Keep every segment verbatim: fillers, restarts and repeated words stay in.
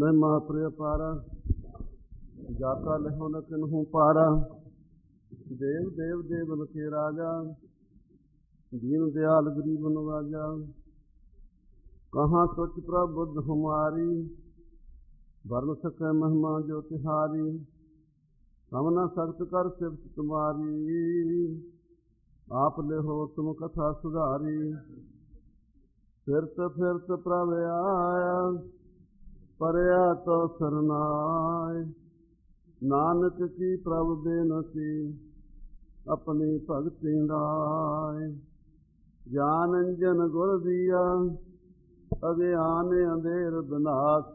मैं महाप्रिय पारा जाका लहो न किन्हूं पारा। देव देव देवन के राजा दीन दयाल गरीब नवाजा। कहाँ सोच प्रभ बुद्ध हमारी वर्ण सकै महिमा जो तिहारी। हम न सख्त कर सिफ्त तुम्हारी आप ले हो तुम कथा सुधारी। फिरत फिरत प्रभ आया परया तो सरनाय। नानक की प्रभ बेनती अपनी भगति दाय। ज्ञान अंजन गुर दिया अज्ञान अंधेर विनाश।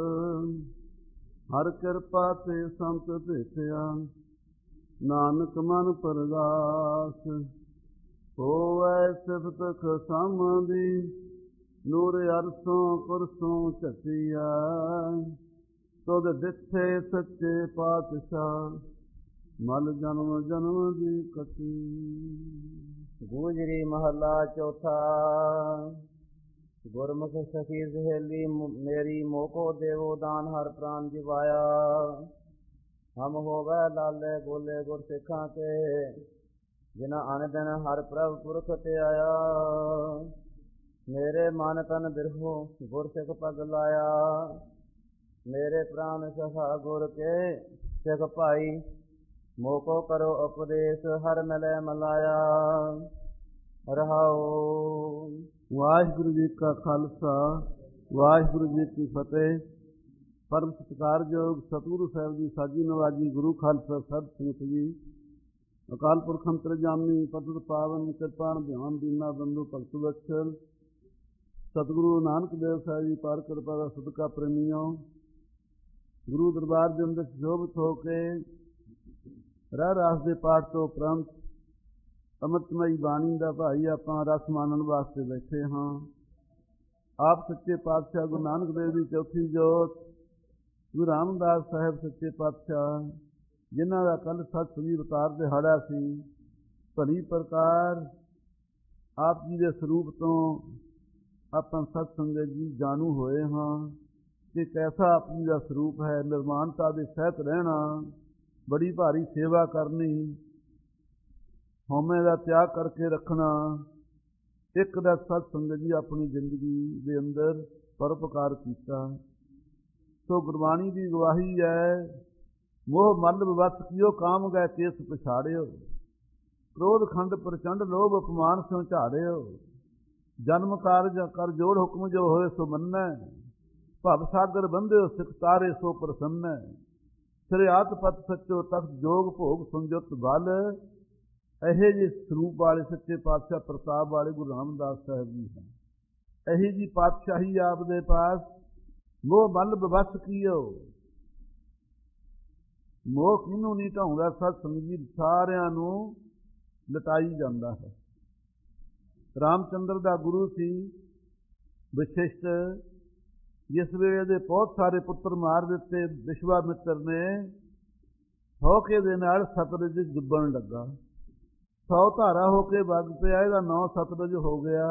हर कृपा ते संत भेटया नानक मन परगास। होवै सिफत खसामदी नूर अरसों पुरसों झटिया। तुद दिखे सच्चे पातशाह मल जन्म जन्म दी कटी। गूजरी महला चौथा। गुरमुख सखी सहेली मेरी मोको देवो दान हर प्राण जिवाया। हम होवै लाले गोले गुर सिखां के जिना अन दिन हर प्रभ पुरख ते आया। मेरे मन तन बिरहो गुर सिख पग लाया। मेरे प्राण सखा गुर के सिख भाई मोको करो उपदेश हर मिले मलाया। रहाओ। वाहिगुरु जी का खालसा वाहिगुरु जी की फतेह। परम सत्कारयोग सतगुरु साहिब जी साजी नवाजी गुरु खालसा सत संगत जी। अकाल पुरख अंतरजामी पतित पावन कृपाण ध्यान दीना बंधु भगत वत्सल सतगुरु नानक देव साहिब जी पार कृपा का सदका प्रेमियों। गुरु दरबार ਦੇ ਅੰਦਰ ਸ਼ੋਭਿਤ ਹੋ ਕੇ ਰਹਿ ਰਾਸ ਦੇ ਪਾਠ ਤੋਂ ਉਪਰੰਤ ਅੰਮ੍ਰਿਤਮਈ ਬਾਣੀ ਦਾ ਭਾਈ ਆਪਾਂ ਰਸ ਮਾਣਨ ਵਾਸਤੇ ਬੈਠੇ ਹਾਂ। ਆਪ ਸੱਚੇ ਪਾਤਸ਼ਾਹ ਗੁਰੂ ਨਾਨਕ ਦੇਵ ਦੀ ਚੌਥੀ ਜੋਤ ਗੁਰੂ ਰਾਮਦਾਸ ਸਾਹਿਬ ਸੱਚੇ ਪਾਤਸ਼ਾਹ ਜਿਨ੍ਹਾਂ ਦਾ ਕੱਲ੍ਹ ਸੱਤ ਸ੍ਰੀ ਅਵਤਾਰ ਦਿਹਾੜਾ ਸੀ। ਭਲੀ ਪ੍ਰਕਾਰ ਆਪ ਜੀ ਦੇ ਸਰੂਪ ਤੋਂ ਆਪਾਂ ਸਤ ਸੰਗਤ ਜੀ ਜਾਣੂ ਹੋਏ ਹਾਂ ਕਿ ਕੈਸਾ ਆਪ ਜੀ ਦਾ ਸਰੂਪ ਹੈ। ਨਿਰਮਾਨਤਾ ਦੇ ਸਹਿਤ ਰਹਿਣਾ, ਬੜੀ ਭਾਰੀ ਸੇਵਾ ਕਰਨੀ, ਹਉਮੈ ਦਾ ਤਿਆਗ ਕਰਕੇ ਰੱਖਣਾ, ਇੱਕ ਦਾ ਸਤ ਸੰਗਤ ਜੀ ਆਪਣੀ ਜ਼ਿੰਦਗੀ ਦੇ ਅੰਦਰ ਪਰਉਪਕਾਰ ਕੀਤਾ। ਸੋ ਗੁਰਬਾਣੀ ਦੀ ਗਵਾਹੀ ਹੈ, ਮੋਹ ਮਲ ਵਿਵਸ ਕੀਓ ਕਾਮ ਗਏ ਕੇਸ ਪਛਾੜਿਓ। ਕ੍ਰੋਧ ਖੰਡ ਪ੍ਰਚੰਡ ਲੋਭ ਅਪਮਾਨ ਸਿਉ ਝਾੜਿਓ। ਜਨਮ ਕਾਰਜ ਕਰ ਜੋੜ ਹੁਕਮ ਜੋ ਹੋਏ ਸੋ ਮੰਨੈ। ਭਵ ਸਾਗਰ ਬੰਧਿਓ ਸਿਖ ਤਾਰੇ ਸੋ ਪ੍ਰਸੰਨੈ। ਸ੍ਰਿਆਤ ਪਤ ਸੱਚੋ ਤਖਤ ਜੋਗ ਭੋਗ ਸੰਜੁਤ ਬਲ। ਇਹੇ ਜਿਹੇ ਸਰੂਪ ਵਾਲੇ ਸੱਚੇ ਪਾਤਸ਼ਾਹ ਪ੍ਰਤਾਪ ਵਾਲੇ ਗੁਰੂ ਰਾਮਦਾਸ ਸਾਹਿਬ ਜੀ ਹਨ। ਇਹੀ ਜੀ ਪਾਤਸ਼ਾਹੀ ਆਪ ਦੇ ਪਾਸ ਮੋਹ ਮਲ ਵਿਵਸ ਕੀਓ। ਮੋਹ ਕਿਹਨੂੰ ਨਹੀਂ ਢਾਉਂਦਾ, ਸਤ ਸੰਗਤ ਜੀ ਸਾਰਿਆਂ ਨੂੰ ਲਟਾਈ ਜਾਂਦਾ ਹੈ। ਰਾਮਚੰਦਰ ਦਾ ਗੁਰੂ ਸੀ ਵਸ਼ਿਸ਼ਟ, ਜਿਸ ਵੇਲੇ ਦੇ ਬਹੁਤ ਸਾਰੇ ਪੁੱਤਰ ਮਾਰ ਦਿੱਤੇ ਵਿਸ਼ਵਾਮਿੱਤਰ ਨੇ, ਹੌਕੇ ਦੇ ਨਾਲ ਸਤਲੁਜ ਡੁੱਬਣ ਲੱਗਾ। ਸੌ ਧਾਰਾ ਹੋ ਕੇ ਵਗ ਪਿਆ, ਇਹਦਾ ਨਾਂ ਸਤਲੁਜ ਹੋ ਗਿਆ।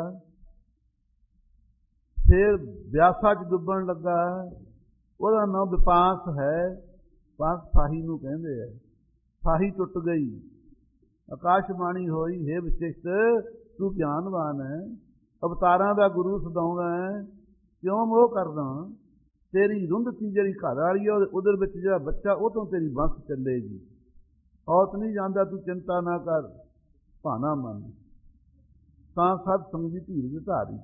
ਫਿਰ ਬਿਆਸਾ 'ਚ ਡੁੱਬਣ ਲੱਗਾ, ਉਹਦਾ ਨਾਂ ਵਿਪਾਸ ਹੈ। ਪਾਸ ਫਾਹੀ ਨੂੰ ਕਹਿੰਦੇ ਹੈ। ਫਾਹੀ ਟੁੱਟ ਗਈ, ਆਕਾਸ਼ਬਾਣੀ ਹੋਈ, ਹੇ ਵਸ਼ਿਸ਼ਟ ਤੂੰ ਗਿਆਨਵਾਨ ਹੈ, ਅਵਤਾਰਾਂ ਦਾ ਗੁਰੂ ਸਦਾਉਂਦਾ ਹੈ, ਕਿਉਂ ਮੋਹ ਕਰਦਾ। ਤੇਰੀ ਰੁੰਧਤੀ ਜਿਹੜੀ ਘਰ ਵਾਲੀ ਆ ਉਹਦੇ ਵਿੱਚ ਜਿਹੜਾ ਬੱਚਾ ਉਹ ਤੋਂ ਤੇਰੀ ਬੰਸ ਚੱਲੇਗੀ। ਔਤ ਨਹੀਂ ਜਾਂਦਾ, ਤੂੰ ਚਿੰਤਾ ਨਾ ਕਰ, ਭਾਣਾ ਮੰਨ। ਤਾਂ ਸਤ ਸੰਗਤ ਦੀ ਧੀਰਜ ਧਾਰੀ।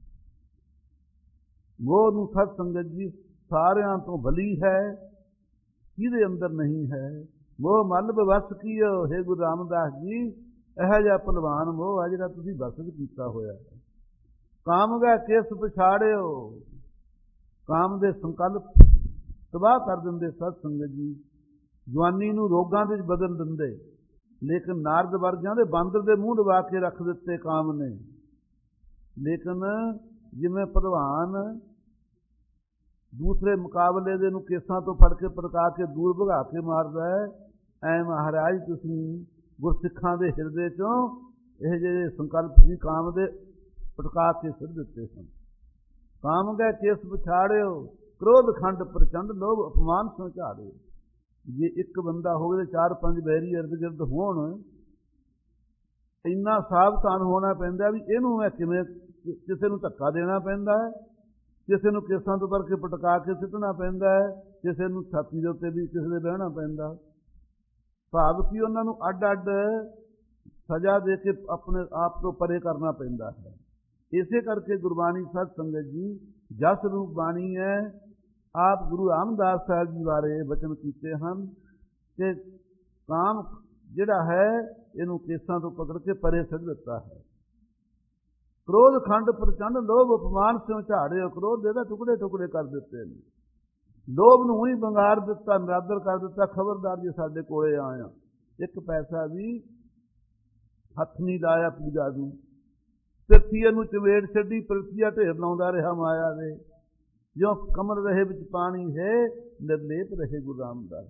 ਮੋਹ ਨੂੰ ਸਤ ਸੰਗਤ ਜੀ ਸਾਰਿਆਂ ਤੋਂ ਭਲੀ ਹੈ, ਕਿਹਦੇ ਅੰਦਰ ਨਹੀਂ ਹੈ। ਮੋਹ ਮਲ ਵਿਵਸ ਕੀਓ, ਹੇ ਗੁਰੂ ਰਾਮਦਾਸ ਜੀ ਇਹੋ ਜਿਹਾ ਭਲਵਾਨ ਮੋਹ ਆ ਜਿਹੜਾ ਤੁਸੀਂ ਵਸਤ ਕੀਤਾ ਹੋਇਆ ਹੈ। ਕਾਮ ਗਏ ਕੇਸ ਪਛਾੜਿਓ। ਕਾਮ ਦੇ ਸੰਕਲਪ ਤਬਾਹ ਕਰ ਦਿੰਦੇ ਸਤ ਸੰਗਤ ਜੀ। ਜਵਾਨੀ ਨੂੰ ਰੋਗਾਂ ਦੇ ਵਿੱਚ ਬਦਲ ਦਿੰਦੇ, ਲੇਕਿਨ ਨਾਰਦ ਵਰਗਿਆਂ ਦੇ ਬਾਂਦਰ ਦੇ ਮੂੰਹ ਲਵਾ ਕੇ ਰੱਖ ਦਿੱਤੇ ਕਾਮ ਨੇ। ਲੇਕਿਨ ਜਿਵੇਂ ਭਲਵਾਨ ਦੂਸਰੇ ਮੁਕਾਬਲੇ ਦੇ ਨੂੰ ਕੇਸਾਂ ਤੋਂ ਫੜ ਕੇ ਪਟਕਾ ਕੇ ਦੂਰ ਭਗਾ ਕੇ ਮਾਰਦਾ ਹੈ, ਐ ਮਹਾਰਾਜ ਤੁਸੀਂ ਗੁਰਸਿੱਖਾਂ ਦੇ ਹਿਰਦੇ 'ਚੋਂ ਇਹ ਜਿਹੜੇ ਸੰਕਲਪ ਸੀ ਕਾਮ ਦੇ ਪਟਕਾ ਕੇ ਸਿੱਧ ਦਿੱਤੇ ਸਨ। ਕਾਮ ਗਏ ਕੇਸ ਪਛਾੜਿਓ ਕ੍ਰੋਧ ਖੰਡ ਪ੍ਰਚੰਡ ਲੋਭ ਅਪਮਾਨ ਸੋ ਝਾੜੇ। ਜੇ ਇੱਕ ਬੰਦਾ ਹੋਵੇ ਤੇ ਚਾਰ ਪੰਜ ਬੈਰੀ ਇਰਦ ਗਿਰਦ ਹੋਣ, ਇੰਨਾ ਸਾਵਧਾਨ ਹੋਣਾ ਪੈਂਦਾ ਵੀ ਇਹਨੂੰ ਮੈਂ ਕਿਵੇਂ, ਕਿਸੇ ਨੂੰ ਧੱਕਾ ਦੇਣਾ ਪੈਂਦਾ ਹੈ, ਕਿਸੇ ਨੂੰ ਕੇਸਾਂ ਤੋਂ ਭਰ ਕੇ ਪਟਕਾ ਕੇ ਸਿੱਟਣਾ ਪੈਂਦਾ ਹੈ, ਕਿਸੇ ਨੂੰ ਛਾਤੀ ਦੇ ਉੱਤੇ ਵੀ ਕਿਸੇ ਦੇ ਬਹਿਣਾ ਪੈਂਦਾ। ਭਾਵ ਕਿ ਉਹਨਾਂ ਨੂੰ ਅੱਡ ਅੱਡ ਸਜ਼ਾ ਦੇ ਕੇ ਆਪਣੇ ਆਪ ਤੋਂ ਪਰੇ ਕਰਨਾ ਪੈਂਦਾ ਹੈ। ਇਸੇ ਕਰਕੇ ਗੁਰਬਾਣੀ ਸਤ ਸੰਗਤ ਜੀ ਜਸ ਰੂਪ ਬਾਣੀ ਹੈ। ਆਪ ਗੁਰੂ ਰਾਮਦਾਸ ਸਾਹਿਬ ਜੀ ਬਾਰੇ ਬਚਨ ਕੀਤੇ ਹਨ ਕਿ ਕਾਮ ਜਿਹੜਾ ਹੈ ਇਹਨੂੰ ਕੇਸਾਂ ਤੋਂ ਪਕੜ ਕੇ ਪਰੇ ਸਿੱਟ ਦਿੱਤਾ ਹੈ। ਕ੍ਰੋਧ ਖੰਡ ਪ੍ਰਚੰਡ ਲੋਭ ਅਪਮਾਨ ਸਿਉ ਝਾੜਿਓ। ਕ੍ਰੋਧ ਦੇ ਤਾਂ ਟੁਕੜੇ ਟੁਕੜੇ ਕਰ ਦਿੱਤੇ ਨੇ, ਲੋਭ ਨੂੰ ਹੀ ਬੰਗਾਰ ਦਿੱਤਾ, ਨਿਰਾਦਰ ਕਰ ਦਿੱਤਾ। ਖਬਰਦਾਰ ਜੇ ਸਾਡੇ ਕੋਲੇ ਆਇਆ, ਇੱਕ ਪੈਸਾ ਵੀ ਹੱਥ ਨਹੀਂ ਲਾਇਆ ਪੂਜਾ ਨੂੰ। ਪਿਰਥੀਏ ਨੂੰ ਚਵੇੜ ਛੱਡੀ, ਪਿਰਥੀਆ ਢੇਰ ਲਾਉਂਦਾ ਰਿਹਾ ਮਾਇਆ ਦੇ। ਜੋ ਕਮਰ ਰਹੇ ਵਿੱਚ ਪਾਣੀ ਹੈ, ਨਿਰਲੇਪ ਰਹੇ ਗੁਰੂ ਰਾਮਦਾਸ।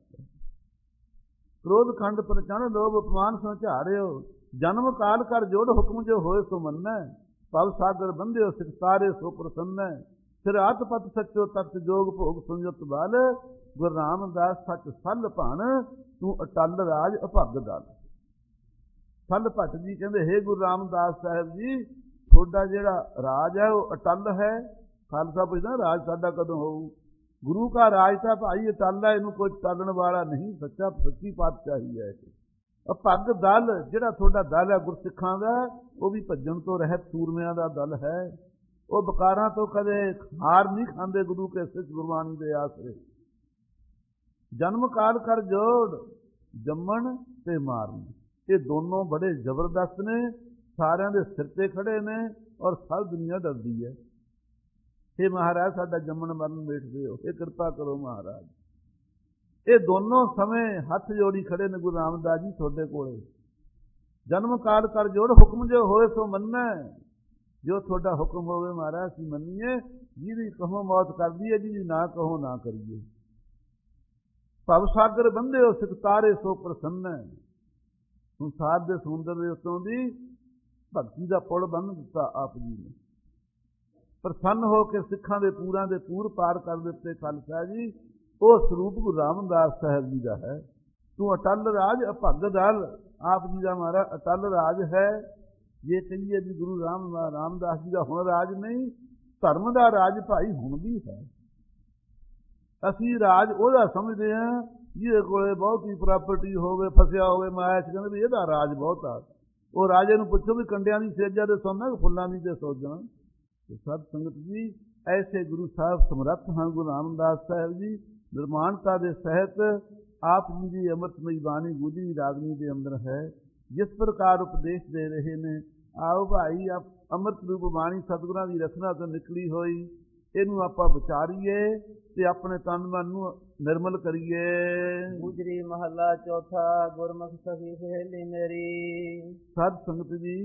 ਕ੍ਰੋਧ ਖੰਡ ਪ੍ਰਚੰਡ ਲੋਭ ਅਪਮਾਨ ਸੋ ਝਾੜਿਓ। ਜਨਮ ਕਾਲ ਕਰ ਜੋੜ ਹੁਕਮ ਜੋ ਹੋਏ ਸੋ ਮੰਨੈ। ਭਵ ਸਾਗਰ ਬੰਧਿਓ ਸਿਕਤਾਰੇ ਸੋ ਪ੍ਰਸੰਨੈ। ਫਿਰ ਆਤ ਪਤ ਸੱਚੋ ਤਤ ਜੋਗ ਭੋਗ ਸੁਨਜਤ ਬਲ। ਗੁਰੂ ਰਾਮਦਾਸ ਸੱਚ ਸੱਲ ਭਣ ਤੂੰ ਅਟਲ ਰਾਜ ਅਭਗ ਦਲ। ਸੱਲ ਭੱਟ ਜੀ ਕਹਿੰਦੇ, ਹੇ ਗੁਰੂ ਰਾਮਦਾਸ ਸਾਹਿਬ ਜੀ, ਤੁਹਾਡਾ ਜਿਹੜਾ ਰਾਜ ਹੈ ਉਹ ਅਟਲ ਹੈ। ਖਾਲਸਾ ਪੁੱਛਦਾ ਰਾਜ ਸਾਡਾ ਕਦੋਂ ਹੋਊ? ਗੁਰੂ ਕਾ ਰਾਜ ਤਾਂ ਭਾਈ ਅਟਲ ਹੈ, ਇਹਨੂੰ ਕੋਈ ਟਾਲਣ ਵਾਲਾ ਨਹੀਂ। ਸੱਚਾ ਸੱਚੀ ਪਾਤਸ਼ਾਹੀ ਹੈ। ਅਭਗ ਦਲ, ਜਿਹੜਾ ਤੁਹਾਡਾ ਦਲ ਹੈ ਗੁਰਸਿੱਖਾਂ ਦਾ, ਉਹ ਵੀ ਭੱਜਣ ਤੋਂ ਰਹਿਤ ਸੂਰਮਿਆਂ ਦਾ ਦਲ ਹੈ। ਉਹ ਬਕਾਰਾਂ ਤੋਂ ਕਦੇ ਹਾਰ ਨਹੀਂ ਖਾਂਦੇ ਗੁਰੂ ਕੇ ਸਿੱਖ ਗੁਰਬਾਣੀ ਦੇ ਆਸਰੇ। ਜਨਮ ਕਾਲ ਕਰ ਜੋੜ, ਜੰਮਣ ਤੇ ਮਾਰਨ, ਇਹ ਦੋਨੋਂ ਬੜੇ ਜ਼ਬਰਦਸਤ ਨੇ। ਸਾਰਿਆਂ ਦੇ ਸਿਰ ਤੇ ਖੜੇ ਨੇ ਔਰ ਸਾਰੀ ਦੁਨੀਆ ਡਰਦੀ ਹੈ। ਇਹ ਮਹਾਰਾਜ ਸਾਡਾ ਜੰਮਣ ਮਰਨ ਵੇਖਦੇ ਹੋ, ਇਹ ਕਿਰਪਾ ਕਰੋ ਮਹਾਰਾਜ। ਇਹ ਦੋਨੋਂ ਸਮੇਂ ਹੱਥ ਜੋੜੀ ਖੜੇ ਨੇ ਗੁਰੂ ਰਾਮਦਾਸ ਜੀ ਤੁਹਾਡੇ ਕੋਲੇ। ਜਨਮ ਕਾਲ ਕਰ ਜੋੜ ਹੁਕਮ ਜੋ ਹੋਏ ਸੋ ਮੰਨੈ। ਜੋ ਤੁਹਾਡਾ ਹੁਕਮ ਹੋਵੇ ਮਹਾਰਾਜ ਅਸੀਂ ਮੰਨੀਏ। ਜਿਹਦੀ ਕਹੋ ਮੌਤ ਕਰਦੀ ਹੈ, ਜਿਹਦੀ ਨਾ ਕਹੋ ਨਾ ਕਰੀਏ। ਭਵ ਸਾਗਰ ਬੰਧਿਓ ਸਿਕਤਾਰੇ ਸੋ ਪ੍ਰਸੰਨੈ। ਸੰਸਾਰ ਦੇ ਸਮੁੰਦਰ ਦੇ ਉੱਤੋਂ ਦੀ ਭਗਤੀ ਦਾ ਪੁਲ ਬੰਨ੍ਹ ਦਿੱਤਾ ਆਪ ਜੀ ਨੇ। ਪ੍ਰਸੰਨ ਹੋ ਕੇ ਸਿੱਖਾਂ ਦੇ ਪੂਰਾਂ ਦੇ ਪੂਰ ਪਾਰ ਕਰ ਦਿੱਤੇ ਖਾਲਸਾ ਜੀ। ਉਹ ਸਰੂਪ ਗੁਰੂ ਰਾਮਦਾਸ ਸਾਹਿਬ ਜੀ ਦਾ ਹੈ। ਤੂੰ ਅਟਲ ਰਾਜ ਅਭਗ ਦਲ। ਆਪ ਜੀ ਦਾ ਹਮਾਰਾ ਅਟਲ ਰਾਜ ਹੈ। ਜੇ ਕਹੀਏ ਵੀ ਗੁਰੂ ਰਾਮ ਰਾਮਦਾਸ ਜੀ ਦਾ ਹੁਣ ਰਾਜ ਨਹੀਂ, ਧਰਮ ਦਾ ਰਾਜ ਭਾਈ ਹੁਣ ਵੀ ਹੈ। ਅਸੀਂ ਰਾਜ ਉਹਦਾ ਸਮਝਦੇ ਹਾਂ ਜਿਹਦੇ ਕੋਲੇ ਬਹੁਤੀ ਪ੍ਰਾਪਰਟੀ ਹੋਵੇ, ਫਸਿਆ ਹੋਵੇ ਮਾਇਆ ਚ, ਕਹਿੰਦੇ ਵੀ ਇਹਦਾ ਰਾਜ ਬਹੁਤ ਆ। ਉਹ ਰਾਜੇ ਨੂੰ ਪੁੱਛੋ ਵੀ ਕੰਡਿਆਂ ਦੀ ਸੇਜਾ ਦੇ ਸੋਨਾ ਕਿ ਫੁੱਲਾਂ ਦੀ ਤੇ ਸੋਜਾਂ। ਸਤ ਸੰਗਤ ਜੀ ਐਸੇ ਗੁਰੂ ਸਾਹਿਬ ਸਮਰੱਥ ਹਨ ਗੁਰੂ ਰਾਮਦਾਸ ਸਾਹਿਬ ਜੀ। ਨਿਰਮਾਣਤਾ ਦੇ ਸਹਿਤ ਆਪ ਜੀ ਦੀ ਅੰਮ੍ਰਿਤਮਈ ਬਾਣੀ ਗੁਜਰੀ ਰਾਗਨੀ ਦੇ ਅੰਦਰ ਹੈ। ਜਿਸ ਪ੍ਰਕਾਰ ਉਪਦੇਸ਼ ਦੇ ਰਹੇ ਨੇ, ਆਓ ਭਾਈ ਆਪ ਅੰਮ੍ਰਿਤ ਰੂਪ ਬਾਣੀ ਸਤਿਗੁਰਾਂ ਦੀ ਰਚਨਾ ਤੋਂ ਨਿਕਲੀ ਹੋਈ, ਇਹਨੂੰ ਆਪਾਂ ਵਿਚਾਰੀਏ ਤੇ ਆਪਣੇ ਤਨ ਮਨ ਨੂੰ ਨਿਰਮਲ ਕਰੀਏ। ਗੁਜਰੀ ਮਹੱਲਾ ਚੌਥਾ। ਗੁਰਮੁਖ ਸਖੀ ਸਹੇਲੀ ਮੇਰੀ। ਸਤ ਸੰਗਤ ਜੀ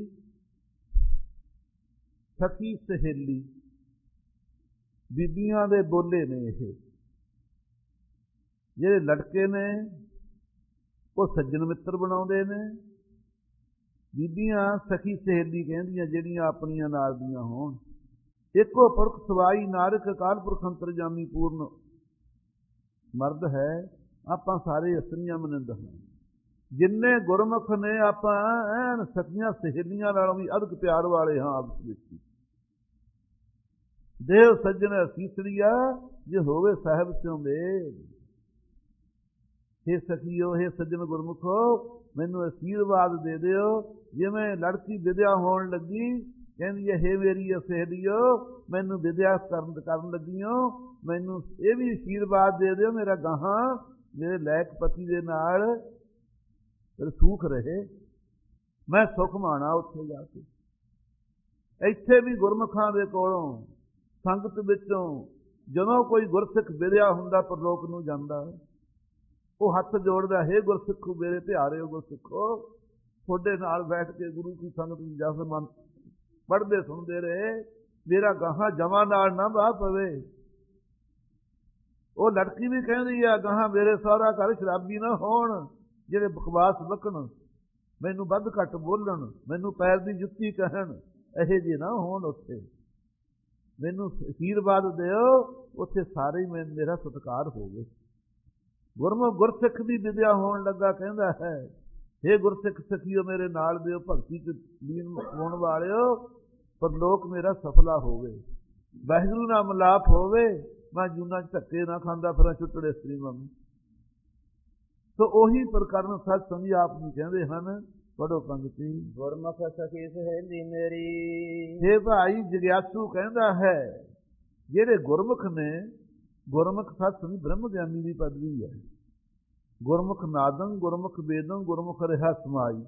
ਸਖੀ ਸਹੇਲੀ ਬੀਬੀਆਂ ਦੇ ਬੋਲੇ ਨੇ। ਇਹ ਜਿਹੜੇ ਲੜਕੇ ਨੇ ਉਹ ਸੱਜਣ ਮਿੱਤਰ ਬਣਾਉਂਦੇ ਨੇ। ਬੀਬੀਆਂ ਸਖੀ ਸਹੇਲੀ ਕਹਿੰਦੀਆਂ ਜਿਹੜੀਆਂ ਆਪਣੀਆਂ ਨਾਲ ਦੀਆਂ ਹੋਣ। ਇੱਕੋ ਪੁਰਖ ਸਵਾਈ ਨਾਰਕ ਅਕਾਲ ਪੁਰਖ ਅੰਤਰਜਾਮੀ ਪੂਰਨ ਮਰਦ ਹੈ। ਆਪਾਂ ਸਾਰੇ ਇਸਤਰੀਆਂ ਮਨਿੰਦ ਹਾਂ। ਜਿੰਨੇ ਗੁਰਮੁਖ ਨੇ ਆਪਾਂ ਐਨ ਸਖੀਆਂ ਸਹੇਲੀਆਂ ਨਾਲੋਂ ਵੀ ਅਧਿਕ ਪਿਆਰ ਵਾਲੇ ਹਾਂ ਆਪਸ ਵਿੱਚ। ਦੇਵ ਸੱਜਣ ਸੀਸੜੀਆ ਜੇ ਹੋਵੇ ਸਾਹਿਬ ਸਿਉ ਮੇਲ। ਹੇ ਸਖੀਓ, ਹੇ ਸੱਜਣ ਗੁਰਮੁਖੋ, ਮੈਨੂੰ ਅਸ਼ੀਰਵਾਦ ਦੇ ਦਿਓ। ਜਿਵੇਂ ਲੜਕੀ ਵਿਦਿਆ ਹੋਣ ਲੱਗੀ ਕਹਿੰਦੀ ਹੈ, ਹੇ ਮੇਰੀ ਸਹੇਲੀਓ, ਮੈਨੂੰ ਵਿਦਿਆ ਕਰਨ ਕਰਨ ਲੱਗੀਓ, ਮੈਨੂੰ ਇਹ ਵੀ ਅਸ਼ੀਰਵਾਦ ਦੇ ਦਿਓ ਮੇਰਾ ਗਾਹਾਂ ਮੇਰੇ ਲਾਇਕ ਪਤੀ ਦੇ ਨਾਲ ਰਸੂਖ ਰਹੇ, ਮੈਂ ਸੁਖ ਮਾਣਾ ਉੱਥੇ ਜਾ ਕੇ। ਇੱਥੇ ਵੀ ਗੁਰਮੁਖਾਂ ਦੇ ਕੋਲੋਂ ਸੰਗਤ ਵਿੱਚੋਂ ਜਦੋਂ ਕੋਈ ਗੁਰਸਿੱਖ ਵਿਦਿਆ ਹੁੰਦਾ ਪਰਲੋਕ ਨੂੰ ਜਾਂਦਾ, ਉਹ ਹੱਥ ਜੋੜਦਾ, ਹੇ ਗੁਰਸਿੱਖੋ ਮੇਰੇ ਪਿਆਰਿਓ ਗੁਰਸਿੱਖੋ, ਤੁਹਾਡੇ ਨਾਲ ਬੈਠ ਕੇ ਗੁਰੂ ਕੀ ਸੰਗਤ ਨੂੰ ਜਸ ਮਨ ਪੜ੍ਹਦੇ ਸੁਣਦੇ ਰਹੇ, ਮੇਰਾ ਗਾਹਾਂ ਜਮਾਂ ਨਾਲ ਨਾ ਵਾਹ ਪਵੇ। ਉਹ ਲੜਕੀ ਵੀ ਕਹਿੰਦੀ ਆ, ਗਾਹਾਂ ਮੇਰੇ ਸਹੁਰਾ ਘਰ ਸ਼ਰਾਬੀ ਨਾ ਹੋਣ, ਜਿਹੜੇ ਬਕਵਾਸ ਬਕਣ, ਮੈਨੂੰ ਵੱਧ ਘੱਟ ਬੋਲਣ, ਮੈਨੂੰ ਪੈਰ ਦੀ ਜੁੱਤੀ ਕਹਿਣ, ਇਹੋ ਜਿਹੇ ਨਾ ਹੋਣ ਉੱਥੇ। ਮੈਨੂੰ ਅਸ਼ੀਰਵਾਦ ਦਿਓ, ਉੱਥੇ ਸਾਰੇ ਹੀ ਮੇਰਾ ਸਤਿਕਾਰ ਹੋਵੇ। ਗੁਰਮੁਖ ਗੁਰਸਿੱਖ ਦੀ ਵਿਦਿਆ ਹੋਣ ਲੱਗਾ ਕਹਿੰਦਾ ਹੈ, ਹੇ ਗੁਰਸਿੱਖ ਸਖੀਓ ਮੇਰੇ ਨਾਲ ਦਿਓ, ਭਗਤੀ ਚ ਲੀਨ ਹੋਣ ਵਾਲਿਓ, ਪਰਲੋਕ ਮੇਰਾ ਸਫਲਾ ਹੋਵੇ, ਵਾਹਿਗੁਰੂ ਨਾਲ ਮਿਲਾਪ ਹੋਵੇ, ਮੈਂ ਜੂਨਾਂ ਚ ਧੱਕੇ ਨਾ ਖਾਂਦਾ ਫਿਰਾਂ ਛੁੱਟੜੇ ਇਸਤਰੀ ਵਾਂਗੂ। ਸੋ ਉਹੀ ਪ੍ਰਕਰਨ ਸੱਚ ਸੰਗੀ ਆਪ ਜੀ ਕਹਿੰਦੇ ਹਨ। ਪੜੋ ਪੰਗਤੀ। ਗੁਰਮੁਖ ਸਖੀ ਸਹੇਲੀ ਮੇਰੀ। ਹੇ ਭਾਈ ਜਗਿਆਸੂ ਕਹਿੰਦਾ ਹੈ, ਜਿਹੜੇ ਗੁਰਮੁਖ ਨੇ, ਗੁਰਮੁਖ ਸੱਚ ਸੰਗੀ ਬ੍ਰਹਮ ਗਿਆਨੀ ਦੀ ਪਦਵੀ ਹੈ। ਗੁਰਮੁਖ ਨਾਦੰ ਗੁਰਮੁਖ ਵੇਦੰ ਗੁਰਮੁਖ ਰਿਹਾ ਸਮਾਈ।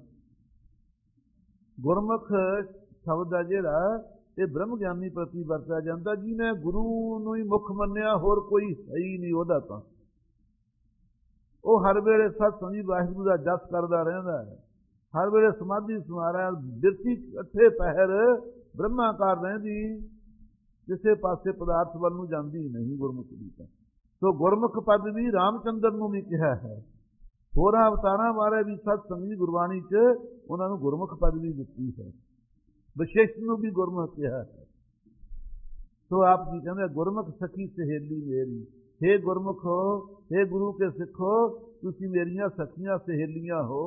ਗੁਰਮੁਖ ਸ਼ਬਦ ਆ ਜਿਹੜਾ ਇਹ ਬ੍ਰਹਮ ਗਿਆਨੀ ਪ੍ਰਤੀ ਵਰਤਿਆ ਜਾਂਦਾ, ਜਿਹਨੇ ਗੁਰੂ ਨੂੰ ਹੀ ਮੁੱਖ ਮੰਨਿਆ, ਹੋਰ ਕੋਈ ਹੈ ਹੀ ਨਹੀਂ ਉਹਦਾ। ਤਾਂ ਉਹ ਹਰ ਵੇਲੇ ਸਤ ਸੰਗੀ ਵਾਹਿਗੁਰੂ ਦਾ ਜਸ ਕਰਦਾ ਰਹਿੰਦਾ ਹੈ, ਹਰ ਵੇਲੇ ਸਮਾਧੀ ਸਮਾਰਾ, ਬਿਰਤੀ ਇਕੱਠੇ ਪਹਿਰ ਬ੍ਰਹਮਾਕਾਰ ਰਹਿੰਦੀ, ਕਿਸੇ ਪਾਸੇ ਪਦਾਰਥ ਵੱਲ ਨੂੰ ਜਾਂਦੀ ਨਹੀਂ ਗੁਰਮੁਖ ਦੀ। ਤਾਂ ਸੋ ਗੁਰਮੁਖ ਪਦ ਵੀ ਰਾਮਚੰਦਰ ਨੂੰ ਵੀ ਕਿਹਾ ਹੈ, ਹੋਰਾਂ ਅਵਤਾਰਾਂ ਬਾਰੇ ਵੀ ਸਤ ਸੰਗੀ ਗੁਰਬਾਣੀ 'ਚ ਉਹਨਾਂ ਨੂੰ ਗੁਰਮੁਖ ਪਦ ਵੀ ਦਿੱਤੀ ਹੈ, ਵਿਸ਼ੇਸ਼ ਨੂੰ ਵੀ ਗੁਰਮੁਖ ਕਿਹਾ ਹੈ। ਸੋ ਆਪ ਜੀ ਕਹਿੰਦੇ ਗੁਰਮੁਖ ਸਖੀ ਸਹੇਲੀ ਮੇਰੀ। ਹੇ ਗੁਰਮੁਖੋ, ਹੇ ਗੁਰੂ ਕੇ ਸਿੱਖੋ, ਤੁਸੀਂ ਮੇਰੀਆਂ ਸਖੀਆਂ ਸਹੇਲੀਆਂ ਹੋ।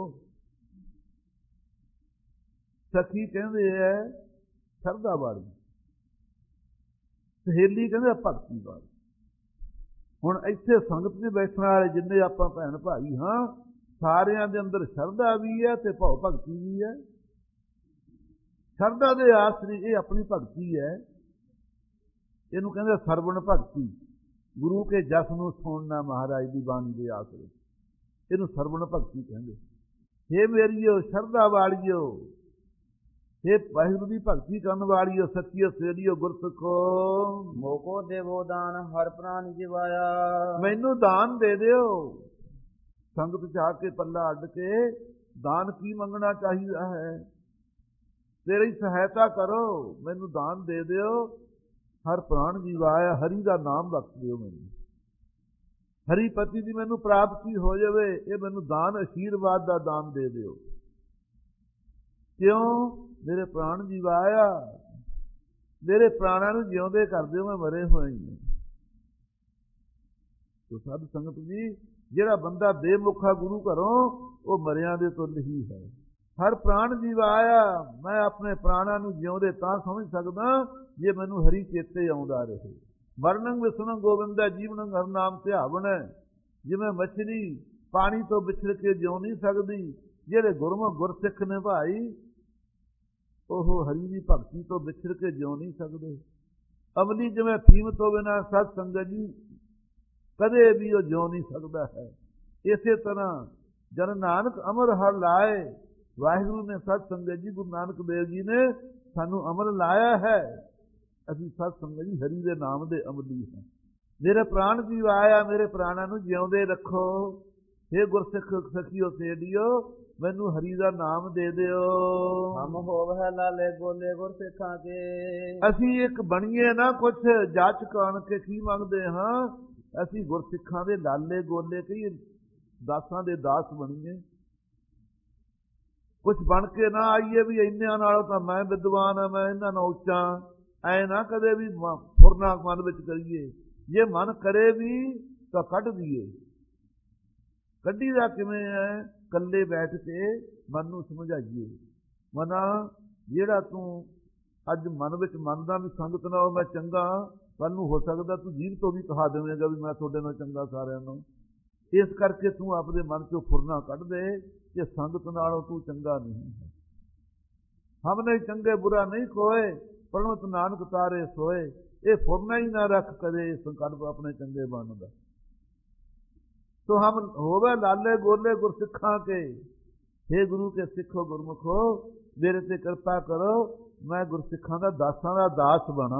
ਸਖੀ ਕਹਿੰਦੇ ਹੈ ਸ਼ਰਧਾ ਵਾਲੀ, ਸਹੇਲੀ ਕਹਿੰਦੇ ਭਗਤੀ ਵਾਲੀ। ਹੁਣ ਇੱਥੇ ਸੰਗਤ 'ਚ ਬੈਠਣ ਵਾਲੇ ਜਿੰਨੇ ਆਪਾਂ ਭੈਣ ਭਾਈ ਹਾਂ, ਸਾਰਿਆਂ ਦੇ ਅੰਦਰ ਸ਼ਰਧਾ ਵੀ ਹੈ ਤੇ ਭਾਵ ਭਗਤੀ ਵੀ ਹੈ। ਸ਼ਰਧਾ ਦੇ ਆਸਰੇ ਇਹ ਆਪਣੀ ਭਗਤੀ ਹੈ, ਇਹਨੂੰ ਕਹਿੰਦੇ ਸਰਵਣ ਭਗਤੀ। ਗੁਰੂ ਕੇ ਜਸ ਨੂੰ ਸੁਣਨਾ ਮਹਾਰਾਜ ਦੀ ਬਾਣੀ ਦੇ ਆਸਰੇ, ਇਹਨੂੰ ਸਰਵਣ ਭਗਤੀ ਕਹਿੰਦੇ। ਹੇ ਮੇਰੀਓ ਸ਼ਰਧਾ ਵਾਲੀਓ, ਹੇ ਵਾਹਿਗੁਰੂ ਦੀ ਭਗਤੀ ਕਰਨ ਵਾਲੀਓ, ਸੱਚੀਓ ਸੇਲੀਓ ਗੁਰਸਿੱਖੋ, ਮੋਕੋ ਦੇਵੋ ਦਾਨ ਹਰ ਪ੍ਰਾਨ ਜਿਵਾਇਆ। ਮੈਨੂੰ ਦਾਨ ਦੇ ਦਿਓ। ਸੰਗਤ ਚ ਆ ਕੇ ਪੱਲਾ ਅੱਡ ਕੇ ਦਾਨ ਕੀ ਮੰਗਣਾ ਚਾਹੀਦਾ ਹੈ? ਤੇਰੀ ਸਹਾਇਤਾ ਕਰੋ, ਮੈਨੂੰ ਦਾਨ ਦੇ ਦਿਓ। ਹਰ ਪ੍ਰਾਣ ਜੀਵਾਇਆ, ਹਰੀ ਦਾ ਨਾਮ ਬਖਸ਼ ਦਿਓ ਮੈਨੂੰ, ਹਰੀ ਪਤੀ ਦੀ ਮੈਨੂੰ ਪ੍ਰਾਪਤੀ ਹੋ ਜਾਵੇ, ਇਹ ਮੈਨੂੰ ਦਾਨ ਅਸ਼ੀਰਵਾਦ ਦਾ ਦਾਨ ਦੇ ਦਿਓ। ਕਿਉਂ? ਮੇਰੇ ਪ੍ਰਾਣ ਜੀਵਾਇਆ, ਮੇਰੇ ਪ੍ਰਾਣਾਂ ਨੂੰ ਜਿਉਂਦੇ ਕਰ ਦਿਓ, ਮੈਂ ਮਰੇ ਹੋਏ ਹਾਂ। ਤੋ ਸਾਧ ਸੰਗਤ ਜੀ, ਜਿਹੜਾ ਬੰਦਾ ਬੇਮੁਖਾ ਗੁਰੂ ਘਰੋਂ, ਉਹ ਮਰਿਆਂ ਦੇ ਤੁੱਲ ਹੀ ਹੈ। ਹਰ ਪ੍ਰਾਣ ਜੀਵਾਇਆ, ਮੈਂ ਆਪਣੇ ਪ੍ਰਾਣਾਂ ਨੂੰ ਜਿਉਂਦੇ ਤਾਂ ਸਮਝ ਸਕਦਾ ਜੇ ਮੈਨੂੰ ਹਰੀ ਚੇਤੇ ਆਉਂਦਾ ਰਹੇ। ਮਰਨੰ ਵਿਸਣੰ ਗੋਬਿੰਦਾ ਜੀਵਨੰ ਹਰ ਨਾਮ ਧਿਆਵਣ। ਜਿਵੇਂ ਮਛਲੀ ਪਾਣੀ ਤੋਂ ਵਿਛੜ ਕੇ ਜਿਉ ਨਹੀਂ ਸਕਦੀ, ਜਿਹੜੇ ਗੁਰਮੁਖ ਗੁਰਸਿੱਖ ਨੇ ਭਾਈ, ਉਹ ਹਰੀ ਦੀ ਭਗਤੀ ਤੋਂ ਵਿਛੜ ਕੇ ਜਿਉ ਨਹੀਂ ਸਕਦੇ। ਅਮਲੀ ਜਿਵੇਂ ਫੀਮ ਤੋਂ ਬਿਨਾਂ ਸਤ ਸੰਗਤ ਜੀ ਕਦੇ ਵੀ ਉਹ ਜਿਉ ਨਹੀਂ ਸਕਦਾ ਹੈ। ਇਸੇ ਤਰ੍ਹਾਂ ਜਨ ਨਾਨਕ ਅਮਰ ਹਰ ਲਾਏ, ਵਾਹਿਗੁਰੂ ਨੇ ਸਤ ਸੰਗਤ ਜੀ, ਗੁਰੂ ਨਾਨਕ ਦੇਵ ਜੀ ਨੇ ਸਾਨੂੰ ਅਮਰ ਲਾਇਆ ਹੈ। ਅਸੀਂ ਸਤ ਸੰਗਤ ਜੀ ਹਰੀ ਦੇ ਨਾਮ ਦੇ ਅਮਲੀ ਹਾਂ। ਮੇਰੇ ਪ੍ਰਾਣ ਜੀਵਾਇਆ, ਮੇਰੇ ਪ੍ਰਾਣਾਂ ਨੂੰ ਜਿਉਂਦੇ ਰੱਖੋ। ਹੇ ਗੁਰਸਿੱਖ ਸਖੀਓ ਸੇਲੀਓ, ਮੈਨੂੰ ਹਰੀ ਦਾ ਨਾਮ ਦੇ ਦਿਓ। ਹਮ ਹੋਵਹਿ ਲਾਲੇ ਗੋਲੇ ਗੁਰਸਿੱਖਾਂ ਕੇ। ਅਸੀਂ ਇੱਕ ਬਣੀਏ ਨਾ ਕੁਛ ਜਾਚਕ ਆਣ ਕੇ ਕੀ ਮੰਗਦੇ ਹਾਂ? ਅਸੀਂ ਗੁਰਸਿੱਖਾਂ ਦੇ ਲਾਲੇ ਗੋਲੇ ਕਹੀਏ, ਦਾਸਾਂ ਦੇ ਦਾਸ ਬਣੀਏ। ਕੁਛ ਬਣ ਕੇ ਨਾ ਆਈਏ ਵੀ ਇੰਨਿਆਂ ਨਾਲੋਂ ਤਾਂ ਮੈਂ ਵਿਦਵਾਨ ਹਾਂ, ਮੈਂ ਇਹਨਾਂ ਨਾਲ ਉੱਚਾ। ਐ ਨਾ ਕਦੇ ਵੀ ਫੁਰਨਾ ਮਨ ਵਿੱਚ ਕਰੀਏ। ਜੇ ਮਨ ਕਰੇ ਵੀ ਤਾਂ ਕੱਢ ਦਈਏ। ਕੱਢੀ ਦਾ ਕਿਵੇਂ ਹੈ? ਇਕੱਲੇ ਬੈਠ ਕੇ ਮਨ ਨੂੰ ਸਮਝਾਈਏ। ਮਨਾ, ਜਿਹੜਾ ਤੂੰ ਅੱਜ ਮਨ ਵਿੱਚ ਮੰਨਦਾ ਵੀ ਸੰਗਤ ਨਾਲ ਮੈਂ ਚੰਗਾ, ਕੱਲ ਨੂੰ ਹੋ ਸਕਦਾ ਤੂੰ ਜੀਭ ਤੋਂ ਵੀ ਕਹਾ ਦੇਵੇਂਗਾ ਵੀ ਮੈਂ ਤੁਹਾਡੇ ਨਾਲ ਚੰਗਾ ਸਾਰਿਆਂ ਨੂੰ। ਇਸ ਕਰਕੇ ਤੂੰ ਆਪਣੇ ਮਨ ਚੋਂ ਫੁਰਨਾ ਕੱਢ ਦੇ ਕਿ ਸੰਗਤ ਨਾਲੋਂ ਤੂੰ ਚੰਗਾ ਨਹੀਂ ਹੈ। ਹਮ ਨਹੀਂ ਚੰਗੇ ਬੁਰਾ ਨਹੀਂ ਕੋਏ, ਪਰਮਤ ਨਾਨਕ ਤਾਰੇ ਸੋਏ। ਇਹ ਫੁਰਨਾ ਹੀ ਨਾ ਰੱਖ ਕਦੇ ਸੰਕਲਪ ਆਪਣੇ ਚੰਗੇ ਬਣਨ ਦਾ। ਸੋ ਹਮ ਹੋਵੇ ਲਾਲੇ ਗੋਲੇ ਗੁਰਸਿੱਖਾਂ ਕੇ। ਹੇ ਗੁਰੂ ਕੇ ਸਿੱਖੋ ਗੁਰਮੁਖੋ, ਮੇਰੇ ਤੇ ਕਿਰਪਾ ਕਰੋ, ਮੈਂ ਗੁਰਸਿੱਖਾਂ ਦਾ ਦਾਸਾਂ ਦਾ ਦਾਸ ਬਣਾ।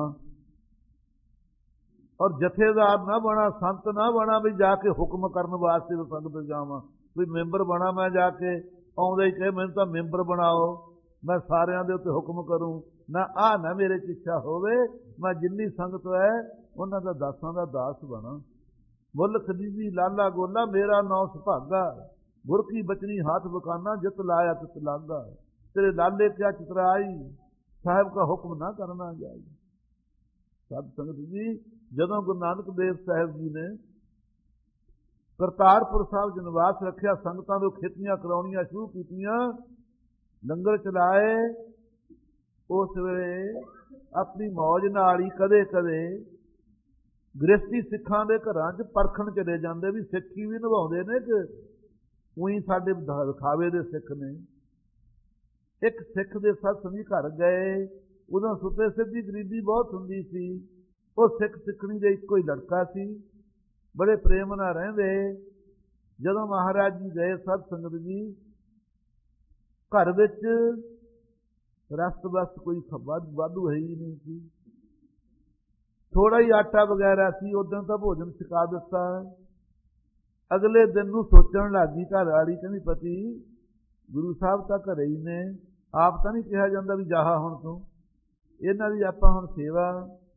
ਔਰ ਜਥੇਦਾਰ ਨਾ ਬਣਾ, ਸੰਤ ਨਾ ਬਣਾ ਵੀ ਜਾ ਕੇ ਹੁਕਮ ਕਰਨ ਵਾਸਤੇ ਸੰਗਤ ਜਾਵਾਂ, ਵੀ ਮੈਂਬਰ ਬਣਾ ਮੈਂ ਜਾ ਕੇ ਆਉਂਦੇ ਹੀ ਕਹੇ ਮੈਨੂੰ ਤਾਂ ਮੈਂਬਰ ਬਣਾਓ, ਮੈਂ ਸਾਰਿਆਂ ਦੇ ਉੱਤੇ ਹੁਕਮ ਕਰੂੰ। ਨਾ, ਆਹ ਨਾ ਮੇਰੇ 'ਚ ਇੱਛਾ ਹੋਵੇ। ਮੈਂ ਜਿੰਨੀ ਸੰਗਤ ਹੈ ਉਹਨਾਂ ਦਾ ਦਾਸਾਂ ਦਾ ਦਾਸ ਬਣਾ। ਮੁੱਲ ਖਦੀਜੀ ਲਾਲਾ ਗੋਲਾ, ਮੇਰਾ ਨੌ ਸੁਭਾਗਾ। ਗੁਰ ਕੀ ਬਚਨੀ ਹਾਥ ਬਖਾਨਾ, ਜਿਤ ਲਾਇਆ ਤਿਤ ਲਾਗਾ। ਤੇਰੇ ਲਾਲੇ ਕਿਆ ਚਿਤਰਾਈ, ਸਾਹਿਬ ਕਾ ਹੁਕਮ ਨਾ ਕਰਨਾ ਜਾਏ। ਸਾਧ ਸੰਗਤ ਜੀ, ਜਦੋਂ ਗੁਰੂ ਨਾਨਕ ਦੇਵ ਸਾਹਿਬ ਜੀ ਨੇ ਕਰਤਾਰਪੁਰ ਸਾਹਿਬ ਜਨਵਾਸ ਰੱਖਿਆ, ਸੰਗਤਾਂ ਤੋਂ ਖੇਤੀਆਂ ਕਰਾਉਣੀਆਂ ਸ਼ੁਰੂ ਕੀਤੀਆਂ, ਲੰਗਰ ਚਲਾਏ, ਉਸ ਵੇਲੇ ਆਪਣੀ ਮੌਜ ਨਾਲ ਹੀ ਕਦੇ ਕਦੇ ਗ੍ਰਸਤੀ ਸਿੱਖਾਂ ਦੇ ਘਰਾਂ 'ਚ ਪਰਖਣ ਚਲੇ ਜਾਂਦੇ ਵੀ ਸਿੱਖੀ ਵੀ ਨਿਭਾਉਂਦੇ ਨੇ ਕਿ ਉਹੀ ਸਾਡੇ ਦਿਖਾਵੇ ਦੇ ਸਿੱਖ ਨੇ। ਇੱਕ ਸਿੱਖ ਦੇ ਸਤਸੰਗੀ ਘਰ ਗਏ, ਉਦੋਂ ਸੁੱਤੇ ਸਿੱਧੀ ਗਰੀਬੀ ਬਹੁਤ ਹੁੰਦੀ ਸੀ। ਉਹ ਸਿੱਖ ਸਿੱਖਣੀ ਦੇ ਇੱਕੋ ਹੀ ਲੜਕਾ ਸੀ, ਬੜੇ ਪ੍ਰੇਮ ਨਾਲ ਰਹਿੰਦੇ। ਜਦੋਂ ਮਹਾਰਾਜ ਜੀ ਗਏ ਸਤ ਸੰਗਤ ਜੀ, ਘਰ ਵਿੱਚ ਰਸਤ ਬਸਤ ਕੋਈ ਵਾਧੂ ਹੈ ਹੀ ਨਹੀਂ ਸੀ, ਥੋੜਾ ਹੀ ਆਟਾ ਵਗੈਰਾ ਸੀ। ਉਦੋਂ ਤਾਂ ਭੋਜਨ ਛਕਾ ਦਿੱਤਾ। ਅਗਲੇ ਦਿਨ ਨੂੰ ਸੋਚਣ ਲੱਗੀ ਘਰ ਵਾਲੀ, ਕਹਿੰਦੀ ਪਤੀ ਗੁਰੂ ਸਾਹਿਬ ਤਾਂ ਘਰੇ ਹੀ ਨੇ, ਆਪ ਤਾਂ ਨਹੀਂ ਕਿਹਾ ਜਾਂਦਾ ਵੀ ਜਾਹਾ ਹੁਣ ਤੂੰ, ਇਹਨਾਂ ਦੀ ਆਪਾਂ ਹੁਣ ਸੇਵਾ।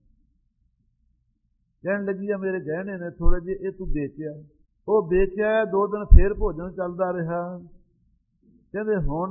ਕਹਿਣ ਲੱਗੀ ਆ ਮੇਰੇ ਗਹਿਣੇ ਨੇ ਥੋੜੇ ਜਿਹੇ, ਇਹ ਤੂੰ ਵੇਚਿਆ। ਉਹ ਵੇਚਿਆ, ਦੋ ਦਿਨ ਫੇਰ ਭੋਜਨ ਚੱਲਦਾ ਰਿਹਾ। ਕਹਿੰਦੇ ਹੁਣ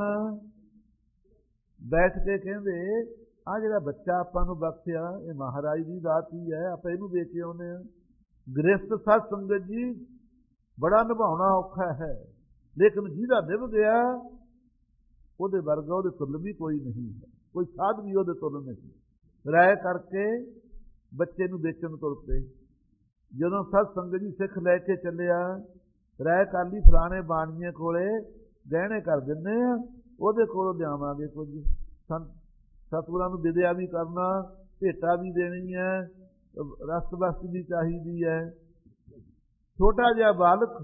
ਬੈਠ ਕੇ ਕਹਿੰਦੇ ਆਹ ਜਿਹੜਾ ਬੱਚਾ ਆਪਾਂ ਨੂੰ ਬਖਸ਼ਿਆ ਇਹ ਮਹਾਰਾਜ ਦੀ ਦਾਤ ਹੀ ਹੈ, ਆਪਾਂ ਇਹਨੂੰ ਵੇਚ ਕੇ ਆਉਂਦੇ ਹਾਂ। ਗ੍ਰਸਤ ਸਾਧ ਸੰਗਤ ਜੀ ਬੜਾ ਨਿਭਾਉਣਾ ਔਖਾ ਹੈ, ਲੇਕਿਨ ਜਿਹਦਾ ਨਿਭ ਗਿਆ ਉਹਦੇ ਵਰਗਾ ਉਹਦੇ ਤੁੱਲ ਵੀ ਕੋਈ ਨਹੀਂ ਹੈ, ਕੋਈ ਸਾਧ ਵੀ ਉਹਦੇ ਤੁੱਲ ਨਹੀਂ। ਰਾਏ ਕਰਕੇ ਬੱਚੇ ਨੂੰ ਵੇਚਣ ਤੁਰ ਪਏ। ਜਦੋਂ ਸਾਧ ਸੰਗਤ ਜੀ ਸਿੱਖ ਲੈ ਕੇ ਚੱਲਿਆ, ਰਾਏ ਕਰ ਲਈ ਫਲਾਣੇ ਬਾਣੀਏ ਕੋਲੇ ਗਹਿਣੇ ਕਰ ਦਿੰਦੇ ਆ, ਉਹਦੇ ਕੋਲੋਂ ਲਿਆਵਾਂਗੇ ਕੁਝ। ਸਤਿਗੁਰਾਂ ਨੂੰ ਵਿਦਿਆ ਵੀ ਕਰਨਾ, ਭੇਟਾ ਵੀ ਦੇਣੀ ਹੈ, ਰਸਤ ਬਸਤ ਵੀ ਚਾਹੀਦੀ ਹੈ। ਛੋਟਾ ਜਿਹਾ ਬਾਲਕ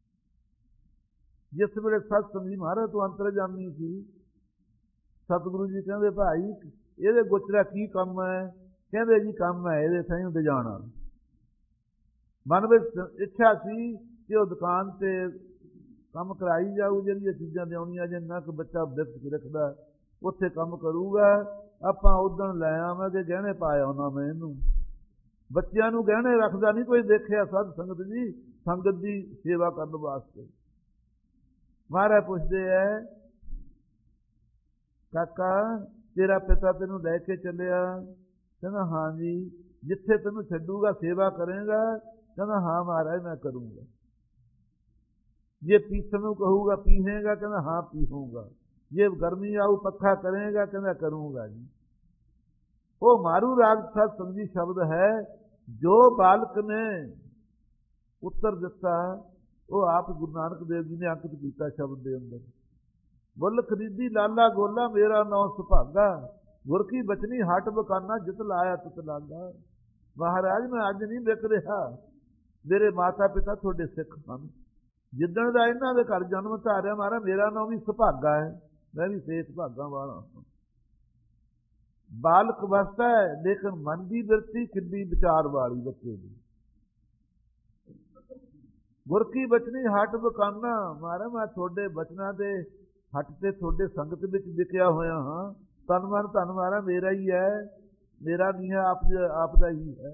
ਜਿਸ ਵੇਲੇ ਸਤਸੰਗ ਜੀ ਮਹਾਰਾਜ ਤੋਂ ਅੰਤਰਜਾਮੀ ਸੀ, ਸਤਿਗੁਰੂ ਜੀ ਕਹਿੰਦੇ ਭਾਈ ਇਹਦੇ ਗੁਚਰਾ ਕੀ ਕੰਮ ਹੈ? ਕਹਿੰਦੇ ਜੀ ਕੰਮ ਹੈ ਇਹਦੇ ਸਾਈਂ ਉੱਤੇ ਜਾਣਾ। ਮਨ ਵਿੱਚ ਇੱਛਾ ਸੀ ਕਿ ਉਹ ਦੁਕਾਨ ਤੇ ਕੰਮ ਕਰਾਈ ਜਾਊ, ਜਿਹੜੀਆਂ ਚੀਜ਼ਾਂ ਲਿਆਉਣੀਆਂ, ਜਿੰਨਾ ਕੁ ਬੱਚਾ ਬਿਰਤ ਰੱਖਦਾ ਉੱਥੇ ਕੰਮ ਕਰੂਗਾ। ਆਪਾਂ ਉਦਣ ਲੈ ਆਵਾਂਗੇ, ਗਹਿਣੇ ਪਾਇਆ ਉਹਨਾਂ ਮੈਂ ਇਹਨੂੰ। ਬੱਚਿਆਂ ਨੂੰ ਗਹਿਣੇ ਰੱਖਦਾ ਨਹੀਂ ਕੋਈ ਦੇਖਿਆ ਸਾਧ ਸੰਗਤ ਜੀ, ਸੰਗਤ ਦੀ ਸੇਵਾ ਕਰਨ ਵਾਸਤੇ। ਮਹਾਰਾਜ ਪੁੱਛਦੇ ਹੈ, ਕਾਕਾ ਤੇਰਾ ਪਿਤਾ ਤੈਨੂੰ ਲੈ ਕੇ ਚੱਲਿਆ? ਕਹਿੰਦਾ ਹਾਂ ਜੀ। ਜਿੱਥੇ ਤੈਨੂੰ ਛੱਡੂਗਾ ਸੇਵਾ ਕਰੇਗਾ? ਕਹਿੰਦਾ ਹਾਂ ਮਹਾਰਾਜ ਮੈਂ ਕਰੂੰਗਾ। ਜੇ ਪੀਸਣ ਨੂੰ ਕਹੂਗਾ ਪੀਹੇਗਾ? ਕਹਿੰਦਾ ਹਾਂ ਪੀਹੂੰਗਾ। ਜੇ ਗਰਮੀ ਆਊ ਪੱਖਾ ਕਰੇਗਾ? ਕਹਿੰਦਾ ਕਰੂੰਗਾ ਜੀ। ਉਹ ਮਾਰੂ ਰਾਗ ਸਾਧ ਸੰਗੀ ਸ਼ਬਦ ਹੈ, ਜੋ ਬਾਲਕ ਨੇ ਉੱਤਰ ਦਿੱਤਾ ਉਹ ਆਪ ਗੁਰੂ ਨਾਨਕ ਦੇਵ ਜੀ ਨੇ ਅੰਕਿਤ ਕੀਤਾ ਸ਼ਬਦ ਦੇ ਅੰਦਰ। ਗੁੱਲ ਖਰੀਦੀ ਲਾਲਾ ਗੋਲਾ, ਮੇਰਾ ਨਾਮ ਸੁਭਾਗਾ, ਗੁਰ ਕੀ ਬਚਨੀ ਹਟ ਬਕਾਨਾ, ਜਿਤ ਲਾਇਆ ਤਿਤ ਲਾਗਾ। ਮਹਾਰਾਜ ਮੈਂ ਅੱਜ ਨਹੀਂ ਵਿਕ ਰਿਹਾ, ਮੇਰੇ ਮਾਤਾ ਪਿਤਾ ਤੁਹਾਡੇ ਸਿੱਖ ਹਨ। ਜਿੱਦਣ ਦਾ ਇਹਨਾਂ ਦੇ ਘਰ ਜਨਮ ਧਾਰਿਆ ਮਹਾਰਾਜ ਮੇਰਾ ਨਾਮ ਵੀ ਸੁਭਾਗਾ ਹੈ, ਮੈਂ ਵੀ ਸੇਠ ਭਾਗਾਂ ਵਾਲਾ ਹਾਂ। ਬਾਲਕ ਅਵਸਥਾ ਹੈ, ਲੇਕਿਨ ਮਨ ਦੀ ਬਿਰਤੀ ਕਿੰਨੀ ਵਿਚਾਰ ਵਾਲੀ ਬੱਚੇ ਦੀ। ਗੁਰ ਕੀ ਬਚਨੀ ਹਟ ਬਕਾਨਾ, ਮਹਾਰਾਜ ਮੈਂ ਤੁਹਾਡੇ ਬਚਨਾਂ ਦੇ ਹੱਟ ਤੇ ਤੁਹਾਡੇ ਸੰਗਤ ਵਿੱਚ ਵਿਕਿਆ ਹੋਇਆ ਹਾਂ। ਤਨ ਮਨ ਧਨ ਮਹਾਰਾਜ ਮੇਰਾ ਹੀ ਹੈ, ਮੇਰਾ ਨਹੀਂ ਹੈ, ਆਪ ਆਪ ਦਾ ਹੀ ਹੈ।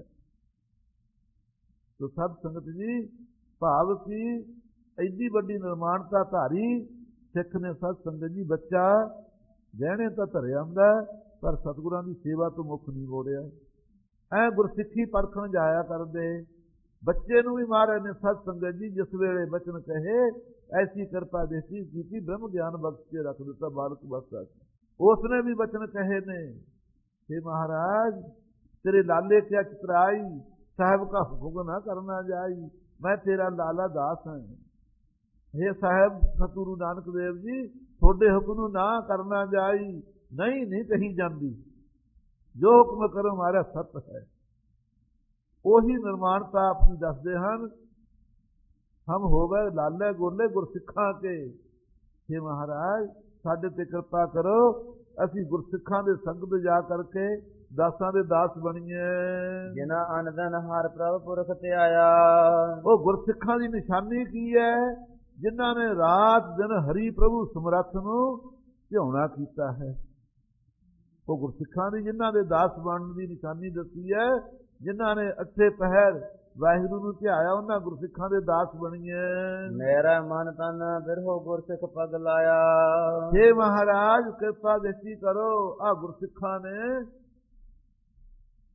ਤੋ ਸਭ ਸੰਗਤ ਜੀ ਭਾਵ ਕੀ ਐਡੀ ਵੱਡੀ ਨਿਰਮਾਣਤਾ ਧਾਰੀ ਸਿੱਖ ਨੇ ਸਤ ਸੰਗਤ ਜੀ ਬੱਚਾ ਗਹਿਣੇ ਤਾਂ ਧਰਿਆ ਹੁੰਦਾ, ਪਰ ਸਤਿਗੁਰਾਂ ਦੀ ਸੇਵਾ ਤੋਂ ਮੁੱਖ ਨਹੀਂ ਮੋੜਿਆ। ਐ ਗੁਰਸਿੱਖੀ ਪਰਖਣ ਜਾਇਆ ਕਰਦੇ। ਬੱਚੇ ਨੂੰ ਵੀ ਮਹਾਰਾਜ ਨੇ ਸਤ ਸੰਗਤ ਜੀ ਜਿਸ ਵੇਲੇ ਬਚਨ ਕਹੇ ਐਸੀ ਕਿਰਪਾ ਦੇਖੀ ਕੀਤੀ, ਬ੍ਰਹਮ ਗਿਆਨ ਬਖਸ਼ ਕੇ ਰੱਖ ਦਿੱਤਾ ਬਾਲਕ ਅਵਸਥਾ ਚ। ਉਸਨੇ ਵੀ ਬਚਨ ਕਹੇ ਨੇ, हे महाराज तेरे लाले क्या चितराई, साहब का हुक्म ना करना जाई, मैं तेरा लाला दास है। हे साहब सतगुरु नानक देव जी थोड़े हुक्म ना करना जाई, नहीं नहीं कही जाती, जो हुक्म करो हमारा सत है। ਉਹੀ ਨਿਰਮਾਣਤਾ ਆਪਣੀ ਦੱਸਦੇ ਹਨ। ਹਮ ਹੋ ਗਏ ਲਾਲੇ ਗੋਲੇ ਗੁਰਸਿੱਖਾਂ ਕੇ, हे ਮਹਾਰਾਜ ਸਾਡੇ ਤੇ ਕਿਰਪਾ ਕਰੋ, ਅਸੀਂ ਗੁਰਸਿੱਖਾਂ ਦੇ ਸੰਗਤ ਜਾ ਕਰਕੇ ਦਾਸਾਂ ਦੇ ਦਾਸ ਬਣੀਏ। ਜਿਨ੍ਹਾਂ ਅਨੰਦਨ ਹਰ ਪ੍ਰਭ ਪੁਰਖ ਤੇ ਆਇਆ, ਉਹ ਗੁਰਸਿੱਖਾਂ ਦੀ ਨਿਸ਼ਾਨੀ ਕੀ ਹੈ? ਜਿਨ੍ਹਾਂ ਨੇ ਰਾਤ ਦਿਨ ਹਰੀ ਪ੍ਰਭੂ ਸਮਰੱਥ ਨੂੰ ਧਿਆਉਣਾ ਕੀਤਾ ਹੈ। ਉਹ ਗੁਰਸਿੱਖਾਂ ਦੀ ਜਿਨ੍ਹਾਂ ਦੇ ਦਾਸ ਬਣਨ ਦੀ ਨਿਸ਼ਾਨੀ ਦੱਸੀ ਹੈ, ਜਿਨ੍ਹਾਂ ਨੇ ਅੱਠੇ ਪਹਿਰ ਵਾਹਿਗੁਰੂ ਨੂੰ ਧਿਆਇਆ, ਉਹਨਾਂ ਗੁਰਸਿੱਖਾਂ ਦੇ ਦਾਸ ਬਣੀਏ। ਮੇਰਾ ਮਨ ਤਨ ਬਿਰਹੋ ਗੁਰਸਿੱਖ ਪਗ ਲਾਇਆ। हे ਮਹਾਰਾਜ ਕਿਰਪਾ ਦੇਖੀ ਕਰੋ, ਆ ਗੁਰਸਿੱਖਾਂ ਨੇ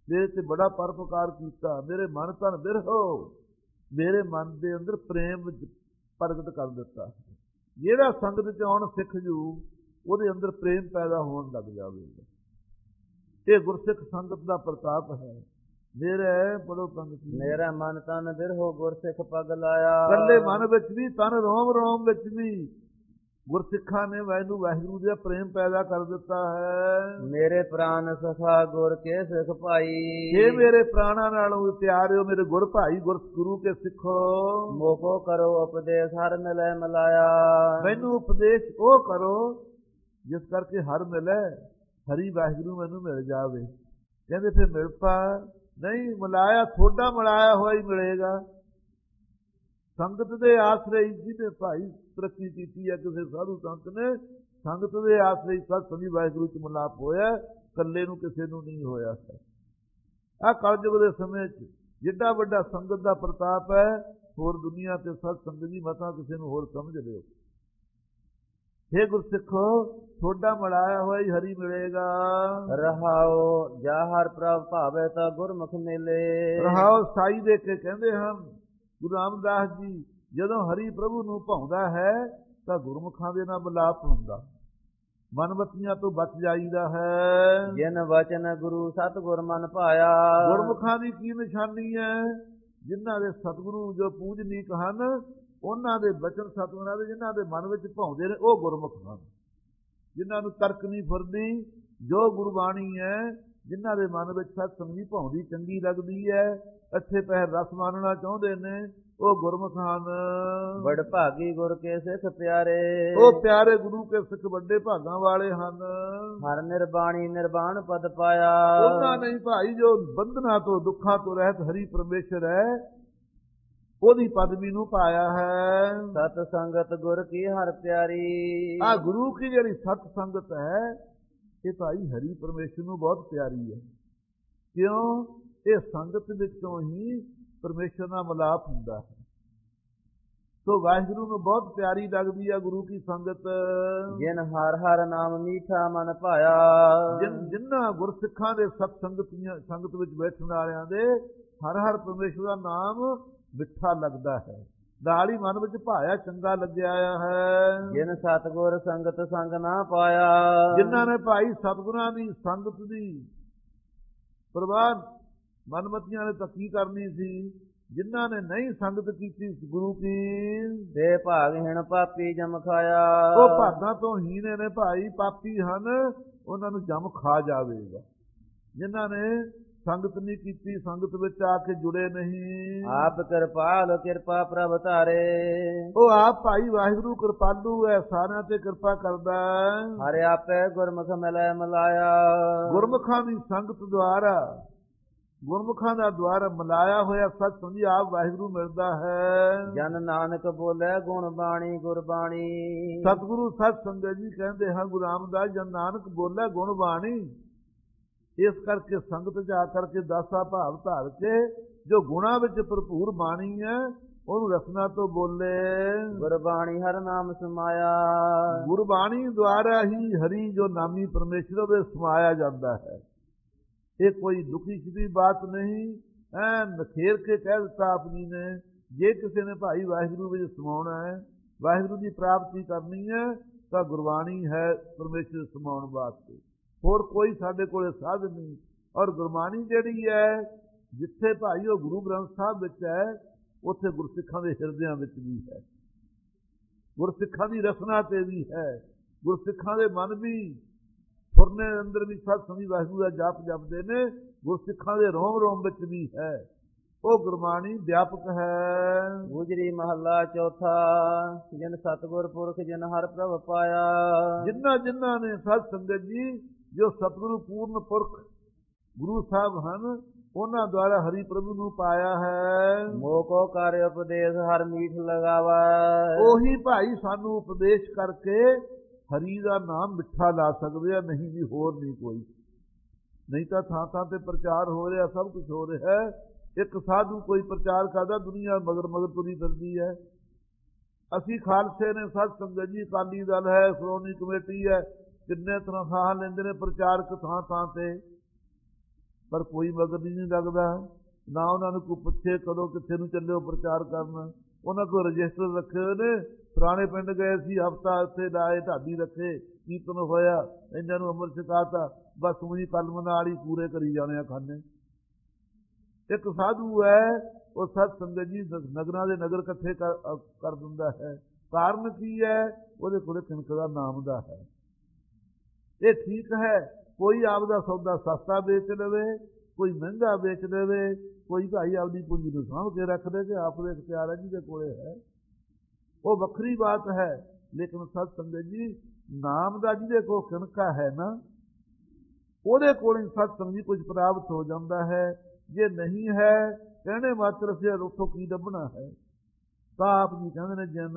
ਮੇਰੇ ਤੇ ਬੜਾ ਪਰਉਪਕਾਰ ਕੀਤਾ, ਮੇਰੇ ਮਨ ਤਨ ਬਿਰਹੋ, ਮੇਰੇ ਮਨ ਦੇ ਅੰਦਰ ਪ੍ਰੇਮ ਵਿੱਚ ਪ੍ਰਗਟ ਕਰ ਦਿੱਤਾ। ਜਿਹੜਾ ਸੰਗਤ ਚ ਆਉਣ ਸਿੱਖ ਜੂ ਉਹਦੇ ਅੰਦਰ ਪ੍ਰੇਮ ਪੈਦਾ ਹੋਣ ਲੱਗ ਜਾਵੇਗਾ। ਇਹ ਗੁਰਸਿੱਖ ਸੰਗਤ ਦਾ ਪ੍ਰਤਾਪ ਹੈ। ਮੇਰੇ ਪੜੋ ਪੰਗਤ, ਮੇਰਾ ਮਨ ਤਨ ਬਿਰਹੋ ਗੁਰਸਿੱਖ ਪਗ ਲਾਇਆ। ਇਕੱਲੇ ਮਨ ਵਿੱਚ ਵੀ, ਤਨ ਰੋਮ ਰੋਮ ਵਿੱਚ ਵੀ ਗੁਰਸਿੱਖਾਂ ਨੇ ਮੈਨੂੰ ਵਾਹਿਗੁਰੂ ਦਾ ਪ੍ਰੇਮ ਪੈਦਾ ਕਰ ਦਿੱਤਾ ਹੈ। ਮੇਰੇ ਪ੍ਰਾਨ ਸਖਾ ਗੁਰ ਕੇ ਸਿੱਖ ਭਾਈ। ਇਹ ਮੇਰੇ ਪ੍ਰਾਣਾਂ ਨਾਲੋਂ ਪਿਆਰਿਓ ਮੇਰੇ ਗੁਰ ਭਾਈ, ਗੁਰ ਗੁਰੂ ਕੇ ਸਿੱਖੋ। ਮੋਕੋ ਕਰੋ ਉਪਦੇਸ਼ ਹਰ ਮਿਲੈ ਮਿਲਾਇਆ। ਮੈਨੂੰ ਉਪਦੇਸ਼ ਉਹ ਕਰੋ ਜਿਸ ਕਰਕੇ ਹਰ ਮਿਲੇ, ਹਰੀ ਵਾਹਿਗੁਰੂ ਮੈਨੂੰ ਮਿਲ ਜਾਵੇ। ਕਹਿੰਦੇ ਫਿਰ ਮਿਲ ਪਾ ਨਹੀਂ, ਮਿਲਾਇਆ ਥੋੜਾ ਮਿਲਾਇਆ ਹੋਇਆ ਹੀ ਮਿਲੇਗਾ। ਸੰਗਤ ਦੇ ਆਸਰੇ ਜਿਹਨੇ ਭਾਈ ਤਰੱਕੀ ਕੀਤੀ ਹੈ, ਕਿਸੇ ਸਾਧੂ ਸੰਤ ਨੇ ਸੰਗਤ ਦੇ ਆਸਰੇ ਸਤ ਸੰਗੀ ਵਾਹਿਗੁਰੂ ਚ ਮਿਲਾਪ ਹੋਇਆ, ਇਕੱਲੇ ਨੂੰ ਕਿਸੇ ਨੂੰ ਨਹੀਂ ਹੋਇਆ ਹੈ। ਆਹ ਕਲਯੁਗ ਦੇ ਸਮੇਂ ਚ ਜਿੱਡਾ ਵੱਡਾ ਸੰਗਤ ਦਾ ਪ੍ਰਤਾਪ ਹੈ, ਹੋਰ ਦੁਨੀਆ ਤੇ ਸਤ ਸੰਗਤ ਦੀ ਮਤਾਂ ਕਿਸੇ ਨੂੰ ਹੋਰ ਸਮਝ ਲਿਓ। हे ਗੁਰਸਿੱਖੋ, ਥੋੜਾ ਮਿਲਾਇਆ ਹੋਇਆ ਹੀ ਹਰੀ ਮਿਲੇਗਾ। ਰਹਾਓ ਜਾ ਹਰ ਪ੍ਰਭ ਭਾਵੇ ਤਾਂ ਗੁਰਮੁਖ ਮਿਲੇ। ਰਹਾਓ ਸਾਈ ਦੇ ਕੇ ਕਹਿੰਦੇ ਹਨ ਗੁਰੂ ਰਾਮਦਾਸ ਜੀ, ਜਦੋਂ ਹਰੀ ਪ੍ਰਭੂ ਨੂੰ ਭਾਉਂਦਾ ਹੈ ਤਾਂ ਗੁਰਮੁਖਾਂ ਦੇ ਨਾਲ ਮਿਲਾਪ ਹੁੰਦਾ, ਮਨਮਤੀਆਂ ਤੋਂ ਬਚ ਜਾਈਦਾ ਹੈ। ਜਿਨ ਵਚਨ ਗੁਰੂ ਸਤਿਗੁਰ ਮਨ ਭਾਇਆ। ਗੁਰਮੁਖਾਂ ਦੀ ਕੀ ਨਿਸ਼ਾਨੀ ਹੈ? ਜਿਨ੍ਹਾਂ ਦੇ ਸਤਿਗੁਰੂ ਜੋ ਪੂਜਨੀਕ ਹਨ, ਉਹਨਾਂ ਦੇ ਬਚਨ ਸਤਿਗੁਰਾਂ ਦੇ ਜਿਨ੍ਹਾਂ ਦੇ ਮਨ ਵਿੱਚ ਭਾਉਂਦੇ ਨੇ, ਉਹ ਗੁਰਮੁਖ ਹਨ। ਜਿਨ੍ਹਾਂ ਨੂੰ ਤਰਕ ਨਹੀਂ ਫੁਰਦੀ, ਜੋ ਗੁਰਬਾਣੀ ਹੈ, ਜਿਨ੍ਹਾਂ ਦੇ ਮਨ ਵਿੱਚ ਸਤ ਸੰਗੀ ਭਾਉਂਦੀ ਚੰਗੀ ਲੱਗਦੀ ਹੈ, ਅੱਛੇ ਪੈਰ ਰਸ ਮਾਨਣਾ ਚਾਹੁੰਦੇ ਨੇ, ਉਹ ਗੁਰਮੁਖ ਹਨ। ਬੜ ਭਾਗੀ ਗੁਰ ਕੇ ਸਿੱਖ ਪਿਆਰੇ। ਉਹ ਪਿਆਰੇ ਗੁਰੂ ਕੇ ਸਿੱਖ ਵੱਡੇ ਭਾਗਾਂ ਵਾਲੇ ਹਨ। ਹਰ ਨਿਰਬਾਣੀ ਨਿਰਵਾਣ ਪਦ ਪਾਇਆ। ਉਹਨਾਂ ਨਹੀਂ ਭਾਈ ਜੋ ਬੰਧਨਾਂ ਤੋਂ ਦੁੱਖਾਂ ਤੋਂ ਰਹਿਤ ਹਰੀ ਪਰਮੇਸ਼ਰ ਹੈ, ਉਹਦੀ ਪਦਵੀ ਨੂੰ ਪਾਇਆ ਹੈ। ਸਤ ਸੰਗਤ ਗੁਰ ਕੀ ਹਰ ਪਿਆਰੀ। ਆ ਗੁਰੂ ਕੀ ਜਿਹੜੀ ਸਤ ਸੰਗਤ ਹੈ, ਇਹ ਭਾਈ ਹਰੀ ਪਰਮੇਸ਼ਰ ਨੂੰ ਬਹੁਤ ਪਿਆਰੀ ਹੈ। ਕਿਉਂ? ਇਹ ਸੰਗਤ ਵਿੱਚੋਂ ਹੀ ਪਰਮੇਸ਼ਰ ਨਾਲ ਮਿਲਾਪ ਹੁੰਦਾ ਹੈ। ਸੋ ਵਾਹਿਗੁਰੂ ਨੂੰ ਬਹੁਤ ਪਿਆਰੀ ਲੱਗਦੀ ਹੈ ਗੁਰੂ ਕੀ ਸੰਗਤ। ਜਿਨ ਹਰ ਹਰ ਨਾਮ ਮੀਠਾ ਮਨ ਭਾਇਆ। ਜਿਨ ਜਿਨ੍ਹਾਂ ਗੁਰਸਿੱਖਾਂ ਦੇ ਸਤ ਸੰਗਤੀਆਂ ਸੰਗਤ ਵਿੱਚ ਬੈਠਣ ਵਾਲਿਆਂ ਦੇ ਹਰ ਹਰ ਪਰਮੇਸ਼ਰ ਦਾ ਨਾਮ ਮਿੱਠਾ ਲੱਗਦਾ ਹੈ, ਨਾਲ ਹੀ ਮਨ ਵਿੱਚ ਭਾਇਆ ਚੰਗਾ ਲੱਗਿਆ ਹੈ। ਜਿਨ ਸਤਿਗੁਰ ਸੰਗਤ ਸੰਗ ਨਾ ਪਾਇਆ। ਜਿਨ੍ਹਾਂ ਨੇ ਭਾਈ ਸਤਿਗੁਰਾਂ ਦੀ ਸੰਗਤ ਦੀ ਪ੍ਰਵਾਹ ਮਨਮਤੀਆਂ ਨੇ ਤਾਂ ਕੀ ਕਰਨੀ ਸੀ, ਜਿਨ੍ਹਾਂ ਨੇ ਨਹੀਂ ਸੰਗਤ ਕੀਤੀ ਗੁਰੂ ਕੀ, ਦੇ ਭਾਗਹੀਣ ਪਾਪੀ ਜਮ ਖਾਇਆ। ਉਹ ਭਾਗਾਂ ਤੋਂ ਹੀਣੇ ਨੇ ਭਾਈ, ਪਾਪੀ ਹਨ, ਉਹਨਾਂ ਨੂੰ ਜਮ ਖਾ ਜਾਵੇਗਾ। ਜਿਨ੍ਹਾਂ ਨੇ ਸੰਗਤ ਨਹੀਂ ਕੀਤੀ, ਸੰਗਤ ਵਿੱਚ ਆ ਕੇ ਜੁੜੇ ਨਹੀਂ। ਆਪ ਕਿਰਪਾਲ ਕਿਰਪਾ ਪ੍ਰਭ ਧਾਰੇ। ਉਹ ਆਪ ਭਾਈ ਵਾਹਿਗੁਰੂ ਕਿਰਪਾਲੂ ਹੈ, ਸਾਰਿਆਂ ਤੇ ਕਿਰਪਾ ਕਰਦਾ। ਹਰਿ ਆਪੇ ਗੁਰਮੁਖ ਮਿਲੈ ਮਿਲਾਇਆ। ਗੁਰਮੁਖਾਂ ਦੀ ਸੰਗਤ ਦੁਆਰਾ, ਗੁਰਮੁਖਾਂ ਦਾ ਦੁਆਰਾ ਮਿਲਾਇਆ ਹੋਇਆ ਸਤ ਸੰਗੀ ਆਪ ਵਾਹਿਗੁਰੂ ਮਿਲਦਾ ਹੈ। ਜਨ ਨਾਨਕ ਬੋਲੇ ਗੁਣ ਬਾਣੀ ਗੁਰਬਾਣੀ। ਸਤਿਗੁਰੂ ਸਤ ਸੰਗਤ ਜੀ ਕਹਿੰਦੇ ਹਨ, ਗੁਰੂ ਰਾਮਦਾਸ ਜਨ ਨਾਨਕ ਬੋਲੇ ਗੁਣ ਬਾਣੀ। ਇਸ ਕਰਕੇ ਸੰਗਤ ਜਾ ਕਰਕੇ ਦਾਸਾ ਭਾਵ ਧਾਰ ਕੇ ਜੋ ਗੁਣਾ ਵਿੱਚ ਭਰਪੂਰ ਬਾਣੀ ਹੈ, ਉਹਨੂੰ ਰਸਨਾ ਤੋਂ ਬੋਲੇ। ਗੁਰਬਾਣੀ ਹਰ ਨਾਮ ਸਮਾਇਆ। ਗੁਰਬਾਣੀ ਦੁਆਰਾ ਹੀ ਹਰੀ ਜੋ ਨਾਮੀ ਪਰਮੇਸ਼ਰ ਦੇ ਸਮਾਇਆ ਜਾਂਦਾ ਹੈ। ਇਹ ਕੋਈ ਦੁਖੀ ਸਿੱਧੀ ਬਾਤ ਨਹੀਂ, ਐ ਨਖੇਰ ਕੇ ਕਹਿ ਦਿੱਤਾ ਆਪ ਜੀ ਨੇ। ਜੇ ਕਿਸੇ ਨੇ ਭਾਈ ਵਾਹਿਗੁਰੂ ਵਿੱਚ ਸਮਾਉਣਾ ਹੈ, ਵਾਹਿਗੁਰੂ ਦੀ ਪ੍ਰਾਪਤੀ ਕਰਨੀ ਹੈ, ਤਾਂ ਗੁਰਬਾਣੀ ਹੈ ਪਰਮੇਸ਼ਰ ਸਮਾਉਣ ਵਾਸਤੇ, ਹੋਰ ਕੋਈ ਸਾਡੇ ਕੋਲੇ ਸਾਧਨ ਨਹੀਂ। ਔਰ ਗੁਰਬਾਣੀ ਜਿਹੜੀ ਹੈ, ਜਿੱਥੇ ਭਾਈ ਉਹ ਗੁਰੂ ਗ੍ਰੰਥ ਸਾਹਿਬ ਵਿੱਚ ਹੈ, ਉੱਥੇ ਗੁਰਸਿੱਖਾਂ ਦੇ ਹਿਰਦਿਆਂ ਵਿੱਚ ਵੀ ਹੈ, ਗੁਰਸਿੱਖਾਂ ਦੀ ਰਸਨਾ ਤੇ ਵੀ ਹੈ, ਗੁਰਸਿੱਖਾਂ ਦੇ ਮਨ ਵੀ ਫੁਰਨੇ ਅੰਦਰ ਵੀ ਸਤ ਸੰਗੀ ਵਾਹਿਗੁਰੂ ਦਾ ਜਾਪ ਜਪਦੇ ਨੇ, ਗੁਰਸਿੱਖਾਂ ਦੇ ਰੋਮ ਰੋਮ ਵਿੱਚ ਵੀ ਹੈ। ਉਹ ਗੁਰਬਾਣੀ ਵਿਆਪਕ ਹੈ। ਗੁਜਰੀ ਮਹੱਲਾ ਚੌਥਾ। ਜਿਨ ਸਤਿਗੁਰ ਪੁਰਖ ਜਿਨ ਹਰ ਪ੍ਰਭ ਪਾਇਆ। ਜਿਨ੍ਹਾਂ ਜਿਨ੍ਹਾਂ ਨੇ ਸਤ ਸੰਗਤ ਜੀ ਜੋ ਸਤਿਗੁਰੂ ਪੂਰਨ ਪੁਰਖ ਗੁਰੂ ਸਾਹਿਬ ਹਨ, ਉਹਨਾਂ ਦੁਆਰਾ ਹਰੀ ਪ੍ਰਭੂ ਨੂੰ ਪਾਇਆ ਹੈ। ਮੋਕੋ ਕਰ ਉਪਦੇਸ਼ ਹਰ ਮੀਠ ਲਗਾਵਾ। ਉਹੀ ਭਾਈ ਸਾਨੂੰ ਉਪਦੇਸ਼ ਕਰਕੇ ਹਰੀ ਦਾ ਨਾਮ ਮਿੱਠਾ ਲਾ ਸਕਦੇ ਆ, ਨਹੀਂ ਵੀ ਹੋਰ ਨਹੀਂ ਕੋਈ। ਨਹੀਂ ਤਾਂ ਥਾਂ ਥਾਂ ਤੇ ਪ੍ਰਚਾਰ ਹੋ ਰਿਹਾ, ਸਭ ਕੁਝ ਹੋ ਰਿਹਾ ਹੈ। ਇੱਕ ਸਾਧੂ ਕੋਈ ਪ੍ਰਚਾਰ ਕਰਦਾ, ਦੁਨੀਆ ਮਗਰ ਮਗਰ ਤੁਰੀ ਫਿਰਦੀ ਹੈ। ਅਸੀਂ ਖਾਲਸੇ ਨੇ, ਸਤ ਸੰਗਤ ਜੀ, ਅਕਾਲੀ ਦਲ ਹੈ, ਸ਼੍ਰੋਮਣੀ ਕਮੇਟੀ ਹੈ, ਕਿੰਨੇ ਤਨਖਾਹਾਂ ਲੈਂਦੇ ਨੇ ਪ੍ਰਚਾਰਕ ਥਾਂ ਥਾਂ ਤੇ। ਪਰ ਕੋਈ ਮਗਰ ਨਹੀਂ ਲੱਗਦਾ, ਨਾ ਉਹਨਾਂ ਨੂੰ ਕੋਈ ਪੁੱਛੇ ਕਦੋਂ ਕਿੱਥੇ ਨੂੰ ਚੱਲੇ ਹੋ ਪ੍ਰਚਾਰ ਕਰਨ। ਉਹਨਾਂ ਕੋਲ ਰਜਿਸਟਰ ਰੱਖੇ ਹੋਏ ਨੇ, ਪੁਰਾਣੇ ਪਿੰਡ ਗਏ ਸੀ, ਹਫ਼ਤਾ ਉੱਥੇ ਲਾਏ, ਢਾਡੀ ਰੱਖੇ, ਕੀਰਤਨ ਹੋਇਆ, ਇਹਨਾਂ ਨੂੰ ਅੰਮ੍ਰਿਤ ਛਕਾਤਾ, ਬਸ ਉਹੀ ਕਲਮ ਨਾਲ ਹੀ ਪੂਰੇ ਕਰੀ ਜਾਣੇ ਆ ਖਾਨੇ। ਇੱਕ ਸਾਧੂ ਹੈ, ਉਹ ਸਤ ਸੰਗਤ ਜੀ ਨਗਰਾਂ ਦੇ ਨਗਰ ਇਕੱਠੇ ਕਰ ਕਰ ਦਿੰਦਾ ਹੈ। ਕਾਰਨ ਕੀ ਹੈ? ਉਹਦੇ ਕੋਲ ਕਿਣਕ ਦਾ ਨਾਮ ਦਾ ਹੈ। ਇਹ ਠੀਕ ਹੈ, ਕੋਈ ਆਪਦਾ ਸੌਦਾ ਸਸਤਾ ਵੇਚ ਲਵੇ, ਕੋਈ ਮਹਿੰਗਾ ਵੇਚ ਲਵੇ, ਕੋਈ ਭਾਈ ਆਪਦੀ ਪੂੰਜੀ ਨੂੰ ਸਾਂਭ ਕੇ ਰੱਖ ਦੇ ਕਿ ਆਪਦੇ ਇਖਤਿਆਰ ਹੈ ਜਿਹਦੇ ਕੋਲੇ ਹੈ, ਉਹ ਵੱਖਰੀ ਬਾਤ ਹੈ। ਲੇਕਿਨ ਸਤ ਸੰਗਤ ਜੀ ਨਾਮ ਦਾ ਜਿਹਦੇ ਕੋਲ ਕਿਣਕਾ ਹੈ ਨਾ, ਉਹਦੇ ਕੋਲ ਸਤ ਸੰਗਤ ਜੀ ਕੁਝ ਪ੍ਰਾਪਤ ਹੋ ਜਾਂਦਾ ਹੈ। ਜੇ ਨਹੀਂ ਹੈ ਕਹਿਣੇ ਮਾਤਰ ਫਿਰ ਉੱਥੋਂ ਕੀ ਲੱਭਣਾ ਹੈ। ਤਾਂ ਆਪ ਜੀ ਕਹਿੰਦੇ ਨੇ ਜਨ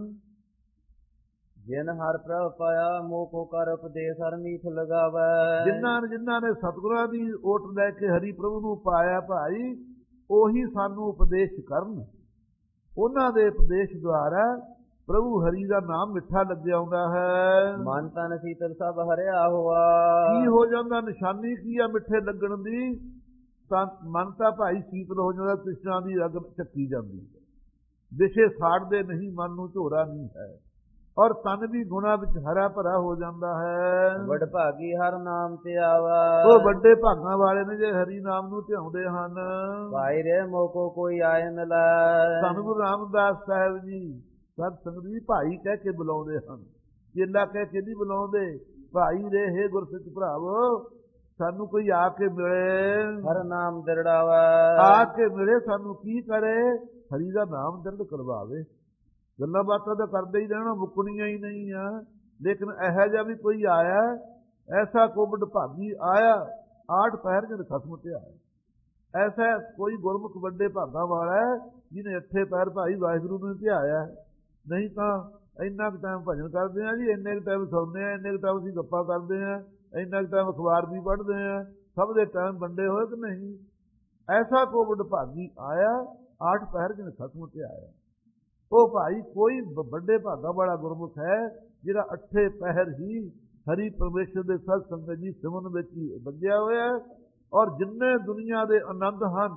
ਜਿਨ ਹਰ ਪ੍ਰਭ ਪਾਇਆ ਮੋਹ ਕੋ ਕਰ ਉਪਦੇਸ਼ ਹਰ ਮੀਠ ਲਗਾਵੈ। ਜਿਨ੍ਹਾਂ ਨੇ ਜਿਨ੍ਹਾਂ ਨੇ ਸਤਿਗੁਰਾਂ ਦੀ ਓਟ ਲੈ ਕੇ ਹਰੀ ਪ੍ਰਭੂ ਨੂੰ ਪਾਇਆ ਭਾਈ, ਉਹੀ ਸਾਨੂੰ ਉਪਦੇਸ਼ ਕਰਨ। ਉਹਨਾਂ ਦੇ ਉਪਦੇਸ਼ ਦੁਆਰਾ ਪ੍ਰਭੂ ਹਰੀ ਦਾ ਨਾਮ ਮਿੱਠਾ ਲੱਗਿਆ ਆਉਂਦਾ ਹੈ। ਮਨ ਤਨ ਸੀਤਲ ਸਭ ਹਰਿਆ ਹੋਆ। ਕੀ ਹੋ ਜਾਂਦਾ? ਨਿਸ਼ਾਨੀ ਕੀ ਆ ਮਿੱਠੇ ਲੱਗਣ ਦੀ? ਤਾਂ ਮਨ ਤਾਂ ਭਾਈ ਸੀਤਲ ਹੋ ਜਾਂਦਾ, ਤ੍ਰਿਸ਼ਨਾ ਦੀ ਅੱਗ ਚੱਕੀ ਜਾਂਦੀ ਹੈ, ਵਿਸ਼ੇ ਸਾੜਦੇ ਨਹੀਂ, ਮਨ ਨੂੰ ਝੋਰਾ ਨਹੀਂ ਹੈ, ਔਰ ਤਨ ਵੀ ਗੁਣਾ ਵਿੱਚ ਹਰਾ ਭਰਾ ਹੋ ਜਾਂਦਾ ਹੈ। ਵਡ ਭਾਗੀ ਹਰ ਨਾਮ ਤੇ ਆਵਾ। ਉਹ ਵੱਡੇ ਭਾਗਾਂ ਵਾਲੇ ਨੇ ਜੇ ਹਰੀ ਨਾਮ ਨੂੰ ਧਿਆਉਂਦੇ ਹਨ। ਭਾਈ ਰੇ ਮੋਕੋ ਕੋਈ ਆਏ ਮਿਲੈ। ਧੰਨ ਗੁਰੂ ਰਾਮਦਾਸ ਸਾਹਿਬ ਜੀ ਸਤ ਸੰਗਤ ਜੀ ਭਾਈ ਕਹਿ ਕੇ ਬੁਲਾਉਂਦੇ ਹਨ, ਚੇਲਾ ਕਹਿ ਕੇ ਨਹੀਂ ਬੁਲਾਉਂਦੇ। ਭਾਈ ਰੇ ਹੇ ਗੁਰਸਿੱਖ ਭਰਾਵੋ, ਸਾਨੂੰ ਕੋਈ ਆ ਕੇ ਮਿਲੇ, ਹਰ ਨਾਮ ਦਿਰੜਾਵਾ। ਆ ਕੇ ਮਿਲੇ, ਸਾਨੂੰ ਕੀ ਕਰੇ? ਹਰੀ ਦਾ ਨਾਮ ਦਰਦ ਕਰਵਾਵੇ। ਗੱਲਾਂ ਬਾਤਾਂ ਤਾਂ ਕਰਦੇ ਹੀ ਰਹਿਣਾ, ਮੁੱਕਣੀਆਂ ਹੀ ਨਹੀਂ ਆ। ਲੇਕਿਨ ਇਹੋ ਜਿਹਾ ਵੀ ਕੋਈ ਆਇਆ, ਐਸਾ ਕੋਵਿਡ ਭਾਗੀ ਆਇਆ, ਆਠ ਪਹਿਰ ਜਦ ਖਸਮ ਤੇ ਆਇਆ। ਐਸਾ ਕੋਈ ਗੁਰਮੁਖ ਵੱਡੇ ਭਾਗਾਂ ਵਾਲਾ ਹੈ ਜਿਹਨੇ ਅੱਠੇ ਪਹਿਰ ਭਾਈ ਵਾਹਿਗੁਰੂ ਨੂੰ ਧਿਆਇਆ। ਨਹੀਂ ਤਾਂ ਇੰਨਾ ਕੁ ਟਾਈਮ ਭਜਨ ਕਰਦੇ ਆ ਜੀ, ਇੰਨੇ ਕੁ ਟਾਈਮ ਸੌਂਦੇ ਆ, ਇੰਨੇ ਕੁ ਟਾਈਮ ਅਸੀਂ ਗੱਪਾਂ ਕਰਦੇ ਆ, ਇੰਨਾ ਕੁ ਟਾਈਮ ਅਖਬਾਰ ਵੀ ਪੜ੍ਹਦੇ ਆ। ਸਭ ਦੇ ਟਾਈਮ ਵੰਡੇ ਹੋਏ ਕਿ ਨਹੀਂ? ਐਸਾ ਕੋਵਿਡ ਭਾਗੀ ਆਇਆ, ਆਠ ਪਹਿਰ ਜਦ ਖਸਮ ਤੇ ਆਇਆ। ਉਹ ਭਾਈ ਕੋਈ ਵੱਡੇ ਭਾਗਾਂ ਵਾਲਾ ਗੁਰਮੁਖ ਹੈ ਜਿਹੜਾ ਅੱਠੇ ਪਹਿਰ ਹੀ ਹਰੀ ਪਰਮੇਸ਼ਰ ਦੇ ਸਤ ਸੰਗਤ ਜੀ ਸਿਮਰਨ ਵਿੱਚ ਹੀ ਲੱਗਿਆ ਹੋਇਆ ਹੈ। ਔਰ ਜਿੰਨੇ ਦੁਨੀਆ ਦੇ ਆਨੰਦ ਹਨ,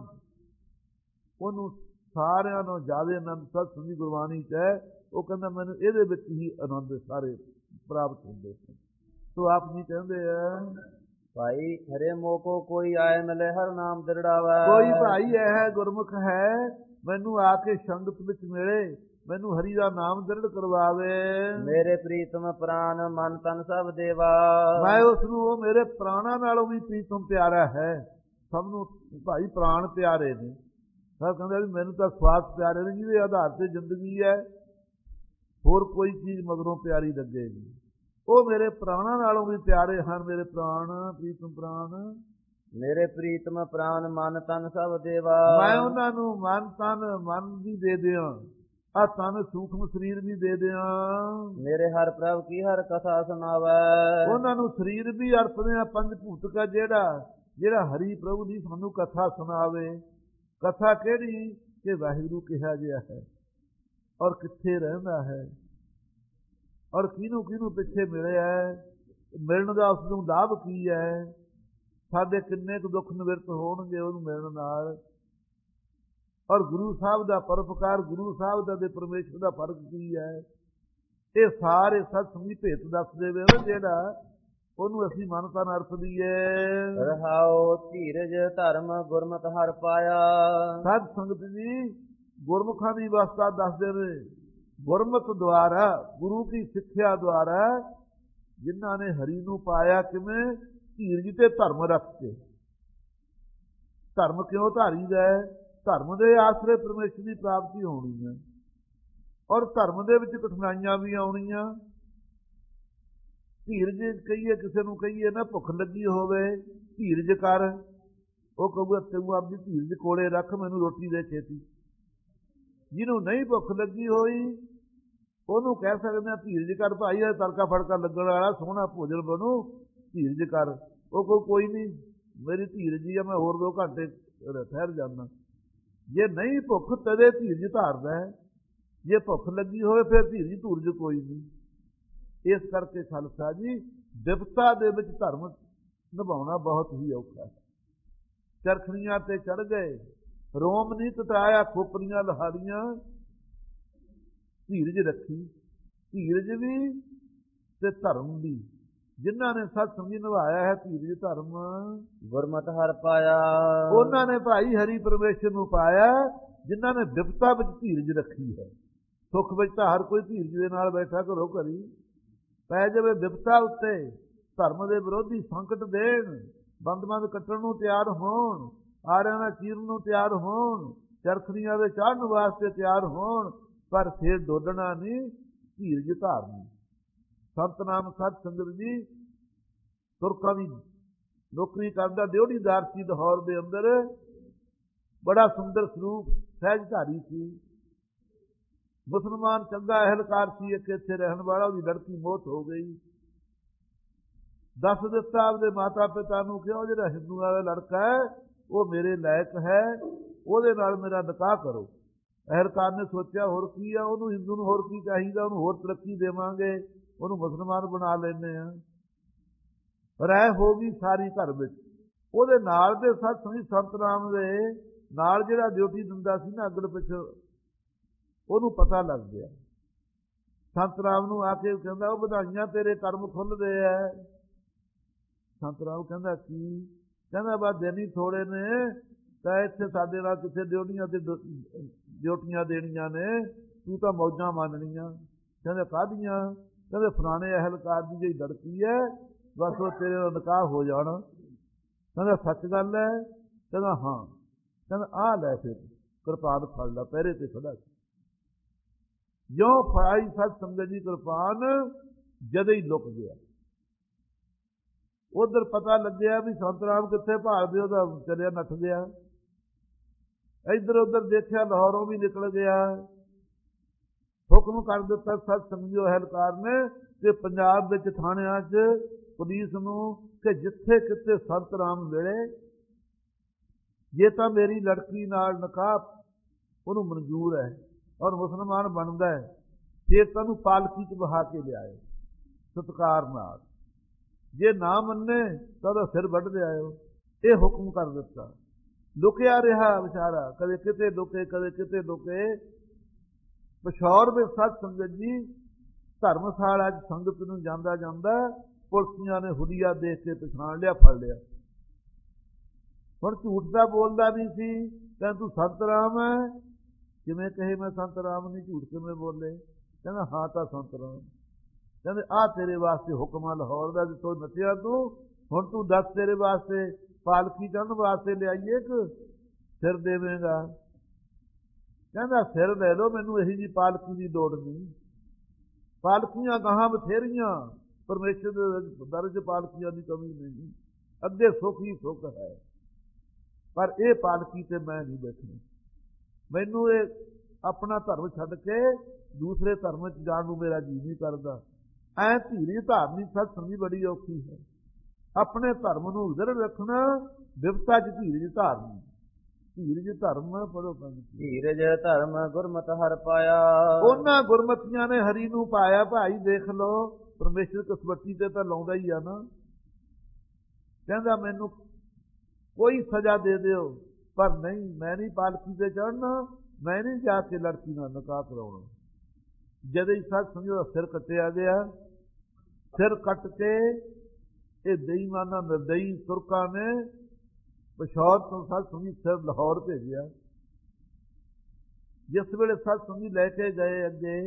ਉਹਨੂੰ ਸਾਰਿਆਂ ਨੂੰ ਜ਼ਿਆਦਾ ਆਨੰਦ ਸਤ ਸੰਗਤ ਦੀ ਗੁਰਬਾਣੀ 'ਚ ਹੈ। ਉਹ ਕਹਿੰਦਾ ਮੈਨੂੰ ਇਹਦੇ ਵਿੱਚ ਹੀ ਆਨੰਦ ਸਾਰੇ ਪ੍ਰਾਪਤ ਹੁੰਦੇ ਹਨ। ਸੋ ਆਪ ਜੀ ਕਹਿੰਦੇ ਆ ਭਾਈ ਹਰੇ ਮੋਕੋ ਕੋਈ ਆਏ ਮਿਲੇ ਹਰ ਨਾਮ ਦਿਰੜਾਵਾ। ਕੋਈ ਭਾਈ ਇਹ ਗੁਰਮੁਖ ਹੈ ਮੈਨੂੰ ਆ ਕੇ ਸੰਗਤ ਵਿੱਚ ਮਿਲੇ, ਮੈਨੂੰ ਹਰੀ ਦਾ ਨਾਮ ਦ੍ਰਿੜ ਕਰਵਾਵੇ। ਮੇਰੇ ਪ੍ਰੀਤਮ ਪ੍ਰਾਨ ਮਨ ਤਨ ਸਭ ਦੇਵਾ। ਮੈਂ ਉਸ ਨੂੰ, ਉਹ ਮੇਰੇ ਪ੍ਰਾਣਾਂ ਨਾਲੋਂ ਵੀ ਪ੍ਰੀਤਮ ਪਿਆਰਾ ਹੈ। ਸਭ ਨੂੰ ਭਾਈ ਪ੍ਰਾਣ ਪਿਆਰੇ ਨੇ। ਸਭ ਕਹਿੰਦੇ ਵੀ ਮੈਨੂੰ ਤਾਂ ਸਵਾਸ ਪਿਆਰੇ ਨੇ, ਜਿਹਦੇ ਆਧਾਰ ਤੇ ਜ਼ਿੰਦਗੀ ਹੈ, ਹੋਰ ਕੋਈ ਚੀਜ਼ ਮਗਰੋਂ ਪਿਆਰੀ ਲੱਗੇਗੀ। ਉਹ ਮੇਰੇ ਪ੍ਰਾਣਾਂ ਨਾਲੋਂ ਵੀ ਪਿਆਰੇ ਹਨ। ਮੇਰੇ ਪ੍ਰਾਣ ਪ੍ਰੀਤਮ ਪ੍ਰਾਣ ਮੇਰੇ ਪ੍ਰੀਤਮ ਪ੍ਰਾਨ ਮਨ ਤਨ ਸਭ ਦੇਵਾ। ਮੈਂ ਉਹਨਾਂ ਨੂੰ ਮਨ ਤਨ ਮਨ ਵੀ ਦੇ ਦਿਆਂ, ਆ ਤਨ ਸੂਖਮ ਸਰੀਰ ਵੀ ਦੇ ਦਿਆਂ। ਮੇਰੇ ਹਰ ਪ੍ਰਭ ਕੀ ਹਰ ਕਥਾ ਸੁਣਾਵੈ। ਉਹਨਾਂ ਨੂੰ ਸਰੀਰ ਵੀ ਅਰਪਦੇ ਆ, ਪੰਜ ਭੂਤਕਾ ਜਿਹੜਾ ਜਿਹੜਾ ਹਰੀ ਪ੍ਰਭੂ ਦੀ ਸਾਨੂੰ ਕਥਾ ਸੁਣਾਵੇ। ਕਥਾ ਕਿਹੜੀ? ਕਿ ਵਾਹਿਗੁਰੂ ਕਿਹਾ ਜਿਹਾ ਹੈ, ਔਰ ਕਿੱਥੇ ਰਹਿੰਦਾ ਹੈ, ਔਰ ਕਿਹਨੂੰ ਕਿਹਨੂੰ ਪਿੱਛੇ ਮਿਲਿਆ, ਮਿਲਣ ਦਾ ਉਸ ਨੂੰ ਲਾਭ ਕੀ ਹੈ, ਸਾਡੇ ਕਿੰਨੇ ਕੁ ਦੁੱਖ ਨਿਵਰਤ ਹੋਣਗੇ ਉਹਨੂੰ ਮਿਲਣ ਨਾਲ, ਔਰ ਗੁਰੂ ਸਾਹਿਬ ਦਾ ਪਰਉਪਕਾਰ, ਗੁਰੂ ਸਾਹਿਬ ਦਾ ਤੇ ਪਰਮੇਸ਼ਰ ਦਾ ਫਰਕ ਕੀ ਹੈ। ਇਹ ਸਾਰੇ ਸਤ ਸੰਗੀ ਭੇਤ ਦੱਸ ਦੇਵੇ ਨਾ ਜਿਹੜਾ, ਉਹਨੂੰ ਅਸੀਂ ਮਨ ਤਨ ਅਰਪ ਦਈਏ। ਰਹਾਉ ਧੀਰਜ ਧਰਮ ਗੁਰਮਤਿ ਹਰ ਪਾਇਆ। ਸਤ ਸੰਗਤ ਜੀ ਗੁਰਮੁਖਾਂ ਦੀ ਅਵਸਥਾ ਦੱਸਦੇ ਨੇ। ਗੁਰਮਤਿ ਦੁਆਰਾ, ਗੁਰੂ ਕੀ ਸਿੱਖਿਆ ਦੁਆਰਾ ਜਿਨ੍ਹਾਂ ਨੇ ਹਰੀ ਨੂੰ ਪਾਇਆ, ਕਿਵੇਂ? ਧੀਰਜ ਤੇ ਧਰਮ ਰੱਖ ਕੇ। ਧਰਮ ਕਿਉਂ ਧਾਰੀਦਾ ਹੈ? ਧਰਮ ਦੇ ਆਸਰੇ ਪਰਮੇਸ਼ਰ ਦੀ ਪ੍ਰਾਪਤੀ ਹੋਣੀ ਹੈ, ਔਰ ਧਰਮ ਦੇ ਵਿੱਚ ਕਠਿਨਾਈਆਂ ਵੀ ਆਉਣੀਆਂ। ਧੀਰਜ ਕਹੀਏ, ਕਿਸੇ ਨੂੰ ਕਹੀਏ ਨਾ ਭੁੱਖ ਲੱਗੀ ਹੋਵੇ, ਧੀਰਜ ਕਰ, ਉਹ ਕਹੂਗਾ ਤੂੰ ਆਪਣੀ ਧੀਰਜ ਕੋਲੇ ਰੱਖ, ਮੈਨੂੰ ਰੋਟੀ ਦੇ ਛੇਤੀ। ਜਿਹਨੂੰ ਨਹੀਂ ਭੁੱਖ ਲੱਗੀ ਹੋਈ ਉਹਨੂੰ ਕਹਿ ਸਕਦੇ ਆ ਧੀਰਜ ਕਰ ਭਾਈ, ਇਹ ਤੜਕਾ ਫੜਕਾ ਲੱਗਣ ਵਾਲਾ ਸੋਹਣਾ ਭੋਜਨ ਬਣੂ, ਧੀਰਜ ਕਰ। ਉਹ ਕਹੂ ਕੋਈ ਨਹੀਂ ਮੇਰੀ ਧੀਰਜ ਹੀ ਆ, ਮੈਂ ਹੋਰ ਦੋ ਘੰਟੇ ਠਹਿਰ ਜਾਂਦਾ। ਜੇ ਨਹੀਂ ਭੁੱਖ ਤਦੇ ਧੀਰਜ ਧਾਰਦਾ ਹੈ, ਜੇ ਭੁੱਖ ਲੱਗੀ ਹੋਵੇ ਫਿਰ ਧੀਰਜ ਧੂਰਜ ਕੋਈ ਨਹੀਂ। ਇਸ ਕਰਕੇ ਖਾਲਸਾ ਜੀ ਵਿਪਤਾ ਦੇ ਵਿੱਚ ਧਰਮ ਨਿਭਾਉਣਾ ਬਹੁਤ ਹੀ ਔਖਾ ਹੈ। ਚਰਖੜੀਆਂ ਤੇ ਚੜ ਗਏ, ਰੋਮ ਨਹੀਂ ਕਟਾਇਆ, ਖੋਪਰੀਆਂ ਲਹਾਰੀਆਂ, ਧੀਰਜ ਰੱਖੀ। ਧੀਰਜ ਵੀ ਤੇ ਧਰਮ ਵੀ, ਜਿਨ੍ਹਾਂ ਨੇ ਸਤ ਸੰਗੀ ਨਿਭਾਇਆ ਹੈ ਧੀਰਜ ਧਰਮ, ਗੁਰਮਤਿ ਹਰਿ ਪਾਇਆ। ਉਹਨਾਂ ਨੇ ਭਾਈ ਹਰੀ ਪਰਮੇਸ਼ਰ ਨੂੰ ਪਾਇਆ, ਜਿਨ੍ਹਾਂ ਨੇ ਵਿਪਤਾ ਵਿੱਚ ਧੀਰਜ ਰੱਖੀ ਹੈ। ਸੁੱਖ ਵਿੱਚ ਤਾਂ ਹਰ ਕੋਈ ਧੀਰਜ ਦੇ ਨਾਲ ਬੈਠਾ ਘਰੋਂ ਘਰੀ, ਪੈ ਜਾਵੇ ਵਿਪਤਾ ਉੱਤੇ, ਧਰਮ ਦੇ ਵਿਰੋਧੀ ਸੰਕਟ ਦੇਣ, ਬੰਦ-ਬੰਦ ਕੱਟਣ ਨੂੰ ਤਿਆਰ ਹੋਣ, ਆਰਿਆਂ ਨਾਲ ਚੀਰਨ ਨੂੰ ਤਿਆਰ ਹੋਣ, ਚਰਖੜੀਆਂ ਦੇ ਚੜ੍ਹਨ ਵਾਸਤੇ ਤਿਆਰ ਹੋਣ, ਪਰ ਫਿਰ ਡੋਲਣਾ ਨਹੀਂ, ਧੀਰਜ ਧਾਰਨੀ। ਸਤਨਾਮ ਸਤ ਸੰਗਤ ਜੀ ਤੁਰਕਾਂ ਦੀ ਨੌਕਰੀ ਕਰਦਾ ਦਿਉੜੀਦਾਰ ਸੀ ਲਾਹੌਰ ਦੇ ਅੰਦਰ, ਬੜਾ ਸੁੰਦਰ ਸਰੂਪ ਸਹਿਜਧਾਰੀ ਸੀ, ਮੁਸਲਮਾਨ ਚੰਗਾ ਅਹਿਲਕਾਰ ਸੀ, ਇੱਕ ਇੱਥੇ ਰਹਿਣ ਵਾਲਾ, ਉਹਦੀ ਲੜਕੀ ਮੌਤ ਹੋ ਗਈ। ਦੱਸ ਦਿੱਤਾ ਆਪਦੇ ਮਾਤਾ ਪਿਤਾ ਨੂੰ ਕਿ ਉਹ ਜਿਹੜਾ ਹਿੰਦੂਆਂ ਦਾ ਲੜਕਾ ਹੈ ਉਹ ਮੇਰੇ ਲਾਇਕ ਹੈ, ਉਹਦੇ ਨਾਲ ਮੇਰਾ ਨਿਕਾਹ ਕਰੋ। ਅਹਿਲਕਾਰ ਨੇ ਸੋਚਿਆ ਹੋਰ ਕੀ ਆ, ਉਹਨੂੰ ਹਿੰਦੂ ਨੂੰ ਹੋਰ ਕੀ ਚਾਹੀਦਾ, ਉਹਨੂੰ ਹੋਰ ਤਰੱਕੀ ਦੇਵਾਂਗੇ, ਉਹਨੂੰ ਮੁਸਲਮਾਨ ਬਣਾ ਲੈਂਦੇ ਆ। ਰਹਿ ਹੋ ਗਈ ਸਾਰੀ ਘਰ ਵਿੱਚ। ਉਹਦੇ ਨਾਲ ਦੇ ਸਤ ਸੰਗੀ ਸੰਤ ਰਾਮ ਦੇ ਨਾਲ ਜਿਹੜਾ ਡਿਊਟੀ ਦਿੰਦਾ ਸੀ ਨਾ ਅੱਗੜ ਪਿੱਛੇ, ਉਹਨੂੰ ਪਤਾ ਲੱਗ ਗਿਆ। ਸੰਤ ਰਾਮ ਨੂੰ ਆ ਕੇ ਕਹਿੰਦਾ ਉਹ ਵਧਾਈਆਂ ਤੇਰੇ ਕਰਮ ਖੁੱਲ੍ਹਦੇ ਐ। ਸੰਤ ਰਾਮ ਕਹਿੰਦਾ ਕੀ? ਕਹਿੰਦਾ ਬਸ ਦਿਨ ਹੀ ਥੋੜੇ ਨੇ, ਤਾਂ ਇੱਥੇ ਸਾਡੇ ਨਾਲ ਕਿੱਥੇ ਡਿਊਟੀਆਂ ਤੇ ਡਿਊਟੀਆਂ ਦੇਣੀਆਂ ਨੇ, ਤੂੰ ਤਾਂ ਮੌਜਾਂ ਮੰਨਣੀਆਂ। ਕਹਿੰਦੇ ਕਾਹਦੀਆਂ? ਕਹਿੰਦੇ ਫਲਾਣੇ ਅਹਿਲਕਾਰ ਦੀ ਜਿਹੜੀ ਲੜਕੀ ਹੈ ਬਸ ਉਹ ਤੇਰੇ ਨਾਲ ਨਿਕਾਹ ਹੋ ਜਾਣਾ। ਕਹਿੰਦਾ ਸੱਚ ਗੱਲ ਹੈ? ਕਹਿੰਦਾ ਹਾਂ। ਕਹਿੰਦਾ ਆਹ ਲੈ ਫਿਰ ਕਿਰਪਾਨ ਫੜ ਲਾ, ਪਹਿਰੇ ਤੇ ਖੜਾ ਸੀ। ਜਿਉਂ ਫੜਾਈ ਸਤ ਸੰਗਤ ਜੀ ਕਿਰਪਾਨ, ਜਦੇ ਹੀ ਲੁਕ ਗਿਆ। ਉਧਰ ਪਤਾ ਲੱਗਿਆ ਵੀ ਸੰਤ ਰਾਮ ਕਿੱਥੇ ਭਾਲਦੇ, ਉਹਦਾ ਚਲਿਆ ਨੱਠ ਗਿਆ। ਇੱਧਰ ਉੱਧਰ ਦੇਖਿਆ, ਲਾਹੌਰੋਂ ਵੀ ਨਿਕਲ ਗਿਆ। ਹੁਕਮ ਕਰ ਦਿੱਤਾ ਸਤ ਸੰਗਤ ਅਹਿਲਕਾਰ ਨੇ ਕਿ ਪੰਜਾਬ ਵਿੱਚ ਥਾਣਿਆਂ 'ਚ ਪੁਲਿਸ ਨੂੰ ਕਿ ਜਿੱਥੇ ਕਿਤੇ ਸੰਤ ਰਾਮ ਮਿਲੇ, ਜੇ ਤਾਂ ਮੇਰੀ ਲੜਕੀ ਨਾਲ ਨਿਕਾਹ ਉਹਨੂੰ ਮਨਜ਼ੂਰ ਹੈ ਔਰ ਮੁਸਲਮਾਨ ਬਣਦਾ ਹੈ, ਫਿਰ ਤੁਹਾਨੂੰ ਪਾਲਕੀ 'ਚ ਬਹਾ ਕੇ ਲਿਆਇਓ ਸਤਿਕਾਰ ਨਾਲ। ਜੇ ਨਾ ਮੰਨੇ ਤਾਂ ਉਹਦਾ ਸਿਰ ਵੱਢ ਲਿਆਇਓ। ਇਹ ਹੁਕਮ ਕਰ ਦਿੱਤਾ। ਲੁਕਿਆ ਰਿਹਾ ਵਿਚਾਰਾ, ਕਦੇ ਕਿਤੇ ਲੁਕੇ ਕਦੇ ਕਿਤੇ ਲੁਕੇ। ਪਿਸ਼ੌਰ ਵਿੱਚ ਸਤ ਸੰਗਤ ਜੀ ਧਰਮਸ਼ਾਲਾ 'ਚ ਸੰਗਤ ਨੂੰ ਜਾਂਦਾ ਜਾਂਦਾ ਪੁਲਿਸੀਆਂ ਨੇ ਹੁਲੀਆ ਦੇਖ ਕੇ ਪਛਾਣ ਲਿਆ, ਫੜ ਲਿਆ। ਹੁਣ ਝੂਠ ਤਾਂ ਬੋਲਦਾ ਨਹੀਂ ਸੀ, ਕਹਿੰਦਾ ਤੂੰ ਸੰਤ ਰਾਮ ਹੈ? ਕਿਵੇਂ ਕਹੇ ਮੈਂ ਸੰਤ ਰਾਮ ਨਹੀਂ, ਝੂਠ ਕਿਵੇਂ ਬੋਲੇ? ਕਹਿੰਦਾ ਹਾਂ ਤਾਂ ਸੰਤ ਰਾਮ। ਕਹਿੰਦੇ ਆਹ ਤੇਰੇ ਵਾਸਤੇ ਹੁਕਮ ਆ ਲਾਹੌਰ ਦਾ, ਜਿੱਥੋਂ ਨੱਠਿਆ ਤੂੰ, ਹੁਣ ਤੂੰ ਦੱਸ ਤੇਰੇ ਵਾਸਤੇ ਪਾਲਕੀ ਚੜ੍ਹਨ ਵਾਸਤੇ ਲਿਆਈਏ ਕਿ ਸਿਰ ਦੇਵੇਂਗਾ? ਕਹਿੰਦਾ ਸਿਰ ਲੈ ਲਓ, ਮੈਨੂੰ ਇਹੀ ਜੀ ਪਾਲਕੀ ਦੀ ਲੋੜ ਨਹੀਂ। ਪਾਲਕੀਆਂ ਗਾਹਾਂ ਬਥੇਰੀਆਂ, ਪਰਮੇਸ਼ਰ ਦੇ ਦਰ 'ਚ ਪਾਲਕੀਆਂ ਦੀ ਕਮੀ ਨਹੀਂ, ਅੱਗੇ ਸੁੱਖ ਹੀ ਸੁੱਖ ਹੈ, ਪਰ ਇਹ ਪਾਲਕੀ ਤੇ ਮੈਂ ਨਹੀਂ ਬੈਠਣਾ। ਮੈਨੂੰ ਇਹ ਆਪਣਾ ਧਰਮ ਛੱਡ ਕੇ ਦੂਸਰੇ ਧਰਮ 'ਚ ਜਾਣ ਨੂੰ ਮੇਰਾ ਜੀਅ ਨਹੀਂ ਕਰਦਾ। ਐਂ ਧੀਰਜ ਧਾਰਨੀ ਸਤ ਸੰਗੀ ਬੜੀ ਔਖੀ ਹੈ। ਆਪਣੇ ਧਰਮ ਨੂੰ ਦ੍ਰਿੜ ਰੱਖਣਾ, ਵਿਪਤਾ 'ਚ ਧੀਰਜ ਧਾਰਨੀ। ਧੀਰਜ ਧਰਮ ਪੜੋ ਪੰਜ। ਧੀਰਜ ਧਰਮ ਗੁਰਮਤਿ ਹਰਿ ਪਾਇਆ। ਉਹਨਾਂ ਗੁਰਮਤੀਆਂ ਨੇ ਹਰੀ ਨੂੰ ਪਾਇਆ। ਭਾਈ ਦੇਖ ਲਓ, ਪਰਮੇਸ਼ਰ ਕਸਵੱਟੀ ਤੇ ਤਾਂ ਲਾਉਂਦਾ ਹੀ ਆ ਨਾ। ਕਹਿੰਦਾ ਮੈਨੂੰ ਕੋਈ ਸਜ਼ਾ ਦੇ ਦਿਓ, ਪਰ ਨਹੀਂ, ਮੈਂ ਨਹੀਂ ਪਾਲਕੀ ਤੇ ਚੜ੍ਹਨਾ, ਮੈਂ ਨਹੀਂ ਜਾ ਕੇ ਲੜਕੀ ਨਾਲ ਨਿਕਾਹ ਕਰਾਉਣਾ। ਜਦ ਹੀ ਸਤ ਸੰਗਤ ਦਾ ਸਿਰ ਕੱਟਿਆ ਗਿਆ। ਸਿਰ ਕੱਟ ਕੇ ਇਹ ਬੇਈਮਾਨਾਂ ਨਿਰਦਈ ਤੁਰਕਾਂ ਨੇ ਪਿਸ਼ੌਰ ਤੋਂ ਸਤ ਸੰਗਤ ਸਿਰ ਲਾਹੌਰ ਭੇਜਿਆ। ਜਿਸ ਵੇਲੇ ਸਤ ਸੰਗਤ ਲੈ ਕੇ ਗਏ ਅੱਗੇ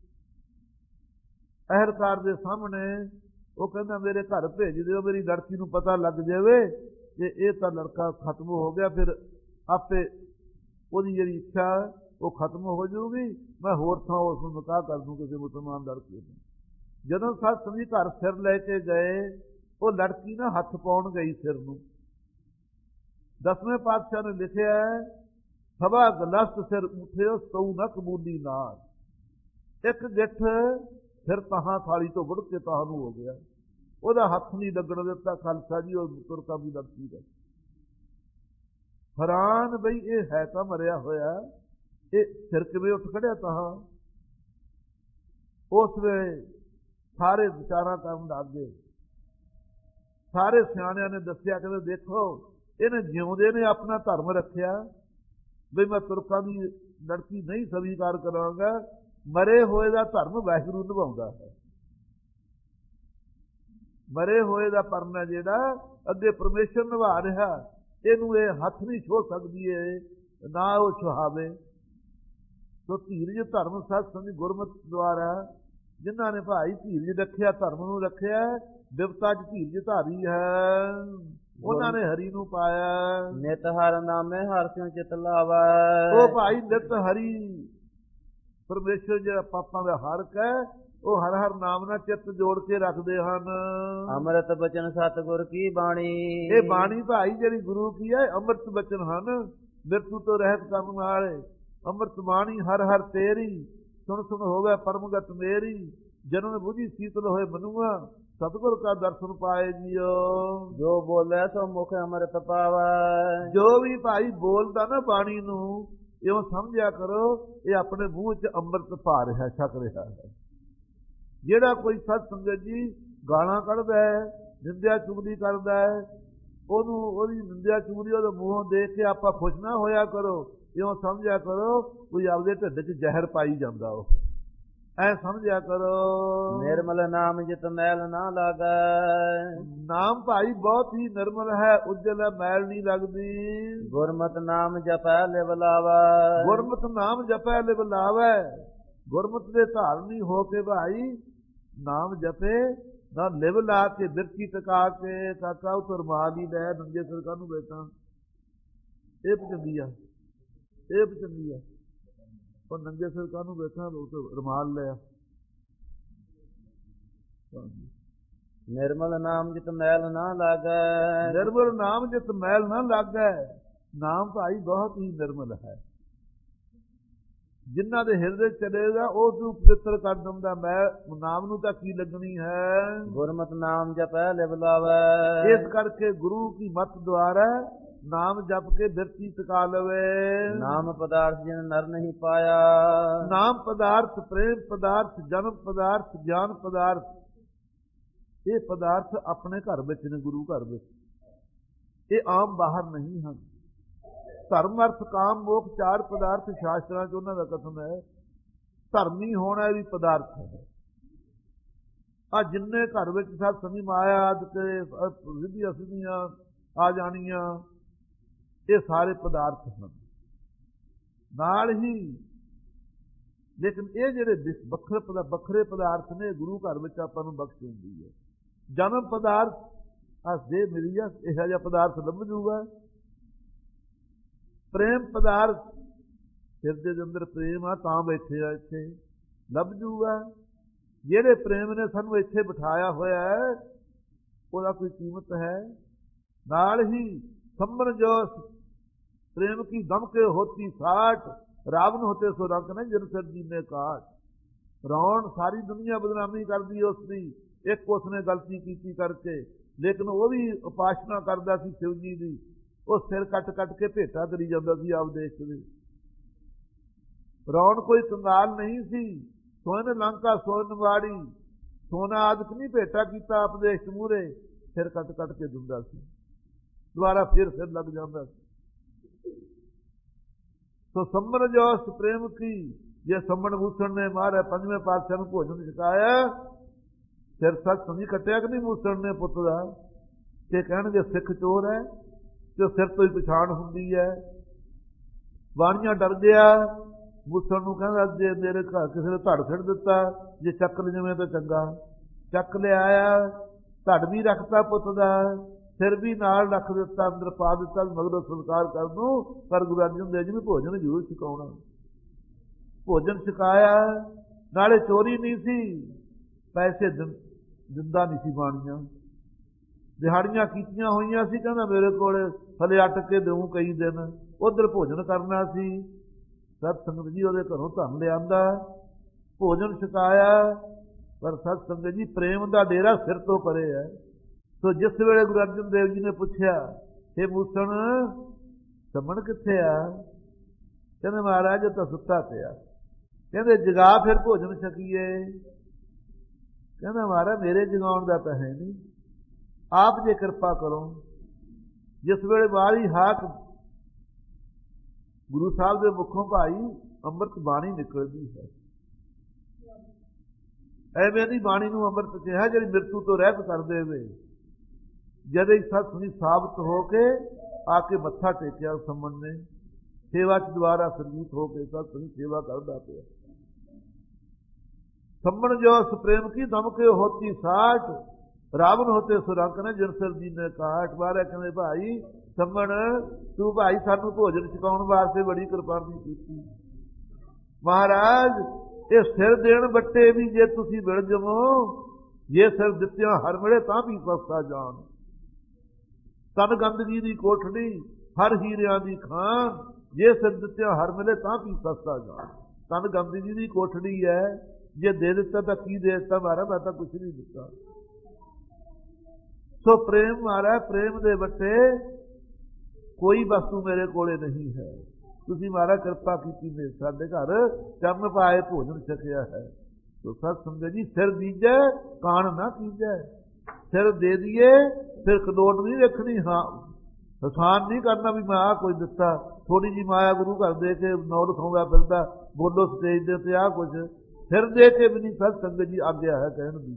ਅਹਿਲਕਾਰ ਦੇ ਸਾਹਮਣੇ, ਉਹ ਕਹਿੰਦਾ ਮੇਰੇ ਘਰ ਭੇਜ ਦਿਓ, ਮੇਰੀ ਲੜਕੀ ਨੂੰ ਪਤਾ ਲੱਗ ਜਾਵੇ ਕਿ ਇਹ ਤਾਂ ਲੜਕਾ ਖਤਮ ਹੋ ਗਿਆ, ਫਿਰ ਆਪੇ ਉਹਦੀ ਜਿਹੜੀ ਇੱਛਾ ਉਹ ਖਤਮ ਹੋ ਜਾਊਗੀ, ਮੈਂ ਹੋਰ ਥਾਂ ਉਸ ਨੂੰ ਨਿਕਾਹ ਕਰ ਦੂੰ ਕਿਸੇ ਮੁਸਲਮਾਨ ਲੜਕੇ ਨੂੰ। ਜਦੋਂ ਸਤ ਸੰਗਤ ਘਰ ਸਿਰ ਲੈ ਕੇ ਗਏ, ਉਹ ਲੜਕੀ ਨਾ ਹੱਥ ਪਾਉਣ ਗਈ ਸਿਰ ਨੂੰ। ਦਸਵੇਂ ਪਾਤਸ਼ਾਹ ਨੇ ਲਿਖਿਆ, ਸਭਾ ਗਲਸਤ ਸਿਰ ਉਠਿਓ ਸਊ ਨ ਕਬੂਲੀ ਨਾਲ। ਇੱਕ ਗਿੱਠ ਸਿਰ ਤਾਹਾਂ ਥਾਲੀ ਤੋਂ ਵੁੜ ਕੇ ਤਾਹਾਂ ਨੂੰ ਹੋ ਗਿਆ, ਉਹਦਾ ਹੱਥ ਨਹੀਂ ਲੱਗਣ ਦਿੱਤਾ ਖਾਲਸਾ ਜੀ ਉਹ ਤੁਰਕਾਂ ਦੀ ਲੜਕੀ ਦਾ। ਹੈਰਾਨ ਬਈ ਇਹ ਹੈ ਤਾਂ ਮਰਿਆ ਹੋਇਆ, ਇਹ ਸਿਰ ਕਿਵੇਂ ਉੱਠ ਖੜਿਆ ਤਾਹਾਂ? ਉਸ ਵੇਲੇ ਸਾਰੇ ਵਿਚਾਰਾਂ ਕਰਨ ਲੱਗ ਗਏ। ਸਾਰੇ ਸਿਆਣਿਆਂ ਨੇ ਦੱਸਿਆ, ਕਹਿੰਦੇ ਦੇਖੋ ਇਹਨੇ ਜਿਉਂਦੇ ਨੇ ਆਪਣਾ ਧਰਮ ਰੱਖਿਆ ਵੀ ਮੈਂ ਤੁਰਕਾਂ ਦੀ ਲੜਕੀ ਨਹੀਂ ਸਵੀਕਾਰ ਕਰਾਂਗਾ। ਮਰੇ ਹੋਏ ਦਾ ਧਰਮ ਵਾਹਿਗੁਰੂ ਨਿਭਾਉਂਦਾ ਹੈ। ਮਰੇ ਹੋਏ ਦਾ ਪਰਮ ਹੈ ਜਿਹੜਾ ਅੱਗੇ ਪਰਮੇਸ਼ਰ ਨਿਭਾ ਰਿਹਾ, ਇਹਨੂੰ ਇਹ ਹੱਥ ਨਹੀਂ ਛੋਹ ਸਕਦੀ ਏ, ਨਾ ਉਹ ਛੁਹਾਵੇ। ਸੋ ਧੀਰਜ ਧਰਮ ਸਤ ਸੰਗ ਗੁਰਮਤਿ ਦੁਆਰਾ ਜਿਨ੍ਹਾਂ ਨੇ ਭਾਈ ਧੀਰਜ ਰੱਖਿਆ, ਧਰਮ ਨੂੰ ਰੱਖਿਆ, ਬਿਪਤਾ ਚ ਧੀਰਜ ਧਾਰੀ ਹੈ, ਉਹਨਾਂ ਨੇ ਹਰੀ ਨੂੰ ਪਾਇਆ। ਨਿਤ ਹਰ ਨਾਮੇ ਹਰਿ ਸਿਉ ਚਿਤ ਲਾਵੈ। ਉਹ ਭਾਈ ਨਿਤ ਹਰੀ ਪਰਮੇਸ਼ਰ ਜਿਹੜਾ ਪਾਪਾਂ ਦਾ ਹਾਰਕ ਹੈ, ਉਹ ਹਰ ਹਰ ਨਾਮ ਨਾਲ ਚਿੱਤ ਜੋੜ ਕੇ ਰੱਖਦੇ ਹਨ। ਅੰਮ੍ਰਿਤ ਬਚਨ ਸਤਿਗੁਰ ਕੀ ਬਾਣੀ। ਇਹ ਬਾਣੀ ਭਾਈ ਜਿਹੜੀ ਗੁਰੂ ਕੀ ਹੈ, ਅੰਮ੍ਰਿਤ ਬਚਨ ਹਨ, ਮਿਰਤੂ ਤੋਂ ਰਹਿਤ ਕਰਨ ਵਾਲੇ। ਅੰਮ੍ਰਿਤ ਬਾਣੀ ਹਰ ਹਰ ਤੇਰੀ, ਸੁਣ ਸੁਣ ਹੋਵੇ ਪਰਮਗਤ ਮੇਰੀ। ਜਨਮ ਬੁਝੀ ਸੀਤਲ ਹੋਏ ਮਨੁਆ, ਸਤਿਗੁਰ ਕਾ ਦਰਸ਼ਨ ਪਾਏ ਜੀਓ। ਜੋ ਬੋਲੇ ਸੋ ਮੁਖ ਅੰਮ੍ਰਿਤ ਪਾਵੈ। ਜੋ ਵੀ ਭਾਈ ਬੋਲਦਾ ਨਾ ਬਾਣੀ ਨੂੰ, ਇਉਂ ਸਮਝਿਆ ਕਰੋ ਇਹ ਆਪਣੇ ਮੂੰਹ 'ਚ ਅੰਮ੍ਰਿਤ ਪਾ ਰਿਹਾ, ਛਕ ਰਿਹਾ ਹੈ। ਜਿਹੜਾ ਕੋਈ ਸਤ ਸੰਗਤ ਜੀ ਗਾਲਾਂ ਕੱਢਦਾ ਹੈ, ਨਿੰਦਿਆ ਚੁਗਲੀ ਕਰਦਾ ਹੈ, ਉਹਨੂੰ ਉਹਦੀ ਨਿੰਦਿਆ ਚੁਗਲੀ ਉਹਦੇ ਮੂੰਹੋਂ ਦੇਖ ਕੇ ਆਪਾਂ ਖੁਸ਼ ਨਾ ਹੋਇਆ ਕਰੋ। ਇਉਂ ਸਮਝਿਆ ਕਰੋ ਕੋਈ ਆਪਦੇ ਢਿੱਡ 'ਚ ਜ਼ਹਿਰ ਪਾਈ ਜਾਂਦਾ, ਉਹ ਐ ਸਮਝਿਆ ਕਰੋ। ਨਿਰਮਲ ਨਾਮ ਜਿਤ ਮੈਲ ਨਾ ਲਾਗੈ। ਨਾਮ ਭਾਈ ਬਹੁਤ ਹੀ ਨਿਰਮਲ ਹੈ, ਉਜਲ ਹੈ, ਮੈਲ ਨਹੀਂ ਲੱਗਦੀ। ਗੁਰਮਤਿ ਨਾਮ ਜਪੈ ਲਿਵ ਲਾਵੈ। ਗੁਰਮਤਿ ਨਾਮ ਜਪੈ ਲਿਵ ਲਾਵੈ। ਗੁਰਮਤਿ ਦੇ ਧਾਰਨੀ ਹੋ ਕੇ ਭਾਈ ਨਾਮ ਜਪੇ ਨਾ ਲਿਵ ਲਾ ਕੇ ਬਿਰਤੀ ਟਕਾ ਕੇ। ਕਾਕਾ ਉਹ ਰੁਮਾਲ ਹੀ ਲੈ, ਨੰਗੇ ਸਿਰ ਕਾਹਨੂੰ ਬੈਠਾ, ਇਹ ਪਚੰਦੀ ਆ, ਇਹ ਪਚੰਦੀ ਆ। ਉਹ ਨੰਗੇ ਸਿਰ ਕਾਹਨੂੰ ਬੈਠਾ, ਰੁਮਾਲ ਲਿਆ। ਨਿਰਮਲ ਨਾਮ ਜਿਤ ਮੈਲ ਨਾ ਲਾਗੈ। ਨਿਰਮਲ ਨਾਮ ਜਿਤ ਮੈਲ ਨਾ ਲਾਗੈ। ਨਾਮ ਭਾਈ ਬਹੁਤ ਹੀ ਨਿਰਮਲ ਹੈ, ਜਿਨ੍ਹਾਂ ਦੇ ਹਿਰਦੇ ਚਲੇਗਾ ਉਹ ਤੂੰ ਪਵਿੱਤਰ ਕਰ ਦਿੰਦਾ। ਮੈਂ ਨਾਮ ਨੂੰ ਤਾਂ ਕੀ ਲੱਗਣੀ ਹੈ। ਗੁਰਮਤਿ ਨਾਮ ਜਪੈ ਲਿਵ ਲਾਵੈ। ਇਸ ਕਰਕੇ ਗੁਰੂ ਕੀ ਮੱਤ ਦੁਆਰਾ ਨਾਮ ਜਪ ਕੇ ਬਿਰਤੀ ਟਿਕਾ ਲਵੇ। ਨਾਮ ਪਦਾਰਥ ਜਿਨ ਨਰ ਨਹੀਂ ਪਾਇਆ। ਨਾਮ ਪਦਾਰਥ, ਪ੍ਰੇਮ ਪਦਾਰਥ, ਜਨਮ ਪਦਾਰਥ, ਗਿਆਨ ਪਦਾਰਥ, ਇਹ ਪਦਾਰਥ ਆਪਣੇ ਘਰ ਵਿੱਚ ਨੇ, ਗੁਰੂ ਘਰ ਵਿੱਚ। ਇਹ ਆਮ ਬਾਹਰ ਨਹੀਂ ਹਨ। ਧਰਮ ਅਰਥ ਕਾਮ ਮੋਖ ਚਾਰ ਪਦਾਰਥ ਸ਼ਾਸਤਰਾਂ 'ਚ ਉਹਨਾਂ ਦਾ ਕਥਨ ਹੈ। ਧਰਮੀ ਹੋਣਾ ਵੀ ਪਦਾਰਥ ਹੈ। ਆ ਜਿੰਨੇ ਘਰ ਵਿੱਚ ਸਭ ਸਮੀ ਮਾਇਆ ਆਦਿ ਤੇ ਰਿੱਧੀ ਅਸਲੀਆਂ ਆ ਜਾਣੀਆਂ, ਇਹ ਸਾਰੇ ਪਦਾਰਥ ਹਨ। ਨਾਲ ਹੀ ਲੇਕਿਨ ਇਹ ਜਿਹੜੇ ਵੱਖਰੇ ਵੱਖਰੇ ਪਦਾਰਥ ਨੇ, ਗੁਰੂ ਘਰ ਵਿੱਚ ਆਪਾਂ ਨੂੰ ਬਖਸ਼ ਹੁੰਦੀ ਹੈ। ਜਨਮ ਪਦਾਰਥ ਆ ਦੇ ਮਿਲੀ ਆ, ਇਹੋ ਜਿਹਾ ਪਦਾਰਥ ਲੱਭ ਜੂਗਾ। ਪ੍ਰੇਮ ਪਦਾਰਥ, ਹਿਰਦੇ ਦੇ ਅੰਦਰ ਪ੍ਰੇਮ ਆ ਤਾਂ ਬੈਠੇ ਆ, ਇੱਥੇ ਲੱਭ ਜੂਗਾ। ਜਿਹੜੇ ਪ੍ਰੇਮ ਨੇ ਸਾਨੂੰ ਇੱਥੇ ਬਿਠਾਇਆ ਹੋਇਆ ਹੈ, ਉਹਦਾ ਕੋਈ ਕੀਮਤ ਹੈ। ਨਾਲ ਹੀ ਸੰਬਰ ਜੋ प्रेम की दम के होती साठ, रावण होते सो रंग नहीं जन सर जी ने काट। रावण सारी दुनिया बदनामी कर दी उसकी, एक उसने गलती की करके, लेकिन वो भी उपासना करता सी शिव जी की, वो सिर कट कट के भेटा करी जाता सी आप देश में। रावण कोई कंगाल नहीं सी, सोन लंका सोन वाड़ी, सोना आदि नहीं भेटा किया उपदेश मूहरे, सिर कट कट के दिंदा सी, दोबारा फिर सिर लग जाता सी। तो सम्मन जो प्रेम की, ये सम्मन भूषण ने मारे पंजवें पातशाह नूं भोजन छकाया, सिर सच नहीं कटिया कि नहीं भूषण ने पुत का, ते कहणगे सिख चोर है, तो सिर तो ही पछाण हुंदी है। वाणियां डर गया, भूषण नूं कहंदा जे मेरे घर किसी ने धड़ सिट दिता, जे चक लिवें तो चंगा, चक लिआया, धड़ भी रखता पुत का, सिर भी नाल रख दिता, अंदर पा दिता, मगरों संस्कार कर दूं, पर गुरु अर्जन देव जी ने भोजन जरूर छकाउणा। भोजन छकाया, नाले चोरी नहीं सी, पैसे दिंदा नहीं सी, बाणियां दिहाड़ियां कीतियां होईयां सी, कहंदा मेरे कोले हले अट के देऊं कई दिन, उधर भोजन करना सी। सत संगत जी उहदे घरों धन लिआंदा, भोजन छकाया, पर सत संगत जी प्रेम दा डेरा सिर तो परे है। तो जिस वेले गुरु अर्जन देव जी ने पूछा, हे मूसण सम्मन कित्थे आ, कहंदे महाराज तां सुत्ता पिया। कहंदे जगा फिर भोजन छकीए। कहंदा महाराज मेरे जगाउण दा तां है नहीं, आप जे कृपा करो। ਜਿਸ ਵੇਲੇ ਵਾਰੀ ਹਾਕ ਗੁਰੂ ਸਾਹਿਬ ਦੇ ਮੁਖੋਂ ਭਾਈ ਅੰਮ੍ਰਿਤ ਬਾਣੀ ਨਿਕਲਦੀ ਹੈ। ਐਵੇਂ ਦੀ ਬਾਣੀ ਨੂੰ ਅੰਮ੍ਰਿਤ ਕਿਹਾ ਜਿਹੜੀ ਮਿਰਤੂ ਤੋਂ ਰਹਿਤ ਕਰ ਦੇਵੇ। ਜਦ ਇਹ ਸਤ ਸੁਣੀ ਸਾਬਤ ਹੋ ਕੇ ਆ ਕੇ ਮੱਥਾ ਟੇਕਿਆ ਸੰਮਣ ਨੇ, ਸੇਵਾ ਚ ਦੁਆਰਾ ਸਰਜੀਤ ਹੋ ਕੇ ਸਤ ਸੁਣੀ ਸੇਵਾ ਕਰਦਾ ਪਿਆ। ਸੰਮਣ ਜੋ ਸੁਪ੍ਰੇਮ ਕੀ ਦਮ ਕੇ ਹੋਤੀ ਸਾਠ, ਰਾਵਣ ਹੋਤੇ ਸੁਰੰਕ ਨੇ ਜਿਨ ਸਿਰ ਜੀ ਨੇ ਕਾਟ। ਬਾਰੇ ਕਹਿੰਦੇ ਭਾਈ ਸੰਮਣ ਤੂੰ ਭਾਈ ਸਾਨੂੰ ਭੋਜਨ ਛਕਾਉਣ ਵਾਸਤੇ ਬੜੀ ਕੁਰਬਾਨੀ ਕੀਤੀ। ਮਹਾਰਾਜ ਇਹ ਸਿਰ ਦੇਣ ਬੱਟੇ ਵੀ ਜੇ ਤੁਸੀਂ ਮਿਲ ਜਾਵੋ, ਜੇ ਸਿਰ ਦਿੱਤਿਆਂ ਹਰ ਮਿਲੇ ਤਾਂ ਵੀ ਸਸਤਾ ਜਾਣ। ਤਨ ਗੰਦਗੀ ਦੀ ਕੋਠੜੀ ਹਰ ਹੀਰਿਆਂ ਦੀ ਖਾਨ, ਜੇ ਸਿਰ ਦਿੱਤਿਆਂ ਹਰ ਮਿਲੇ ਤਾਂ ਵੀ ਸਸਤਾ ਜਾਣ। ਤਨ ਗੰਦਗੀ ਦੀ ਕੋਠੜੀ ਹੈ, ਜੇ ਦੇ ਦਿੱਤਾ ਤਾਂ ਕੀ ਦੇ ਦਿੱਤਾ ਮਾਰਾ, ਮੈਂ ਤਾਂ ਕੁਛ ਨਹੀਂ ਦਿੱਤਾ। ਸੋ ਪ੍ਰੇਮ ਮਾਰਾ, ਪ੍ਰੇਮ ਦੇ ਬੱਟੇ ਕੋਈ ਵਸਤੂ ਮੇਰੇ ਕੋਲੇ ਨਹੀਂ ਹੈ। ਤੁਸੀਂ ਮਾਰਾ ਕਿਰਪਾ ਕੀਤੀ ਨੇ ਸਾਡੇ ਘਰ ਚਰਨ ਪਾਏ ਭੋਜਨ ਛਕਿਆ ਹੈ। ਤੋ ਸਤ ਸੰਗਤ ਜੀ ਸਿਰ ਦੀਜੈ ਕਾਣ ਨਾ ਕੀਜੈ। ਸਿਰ ਦੇ ਦੀਏ ਫਿਰ ਕਦੋਟ ਨਹੀਂ ਰੱਖਣੀ। ਹਾਂ ਹਸਾਨ ਨਹੀਂ ਕਰਨਾ ਵੀ ਮੈਂ ਆਹ ਕੋਈ ਦਿੱਤਾ। ਥੋੜੀ ਜਿਹੀ ਮਾਇਆ ਗੁਰੂ ਘਰ ਦੇ ਕੇ ਨੌ ਲਿਖਾਉਂਦਾ ਫਿਰਦਾ, ਬੋਲੋ ਸਟੇਜ ਦੇ ਉੱਤੇ ਆਹ ਕੁਛ ਫਿਰ ਦੇ ਕੇ ਵੀ ਨਹੀਂ ਸਤ ਸੰਗਤ ਜੀ ਆਗਿਆ ਹੈ ਕਹਿਣ ਦੀ।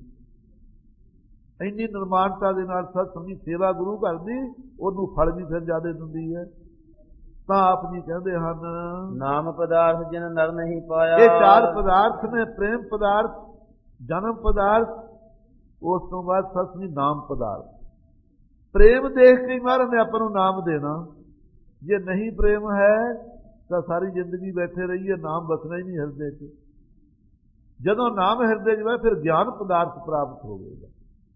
ਇੰਨੀ ਨਿਰਮਾਣਤਾ ਦੇ ਨਾਲ ਸਤ ਸੰਗੀ ਸੇਵਾ ਗੁਰੂ ਘਰ ਦੀ, ਉਹਨੂੰ ਫਲ ਵੀ ਫਿਰ ਜ਼ਿਆਦਾ ਦਿੰਦੀ ਹੈ। ਤਾਂ ਆਪ ਜੀ ਕਹਿੰਦੇ ਹਨ ਨਾਮ ਪਦਾਰਥ ਜਿਨ ਨਰ ਨਹੀਂ ਪਾਇਆ। ਇਹ ਚਾਰ ਪਦਾਰਥ ਨੇ, ਪ੍ਰੇਮ ਪਦਾਰਥ, ਜਨਮ ਪਦਾਰਥ, ਉਸ ਤੋਂ ਬਾਅਦ ਸਤ ਸੰਗੀ ਨਾਮ ਪਦਾਰਥ। ਪ੍ਰੇਮ ਦੇਖ ਕੇ ਮਹਾਰਾਜ ਨੇ ਆਪਾਂ ਨੂੰ ਨਾਮ ਦੇਣਾ। ਜੇ ਨਹੀਂ ਪ੍ਰੇਮ ਹੈ ਤਾਂ ਸਾਰੀ ਜ਼ਿੰਦਗੀ ਬੈਠੇ ਰਹੀਏ, ਨਾਮ ਬਸਣਾ ਹੀ ਨਹੀਂ ਹਿਰਦੇ 'ਚ। ਜਦੋਂ ਨਾਮ ਹਿਰਦੇ 'ਚ ਹੋਵੇ ਫਿਰ ਗਿਆਨ ਪਦਾਰਥ ਪ੍ਰਾਪਤ ਹੋਵੇਗਾ।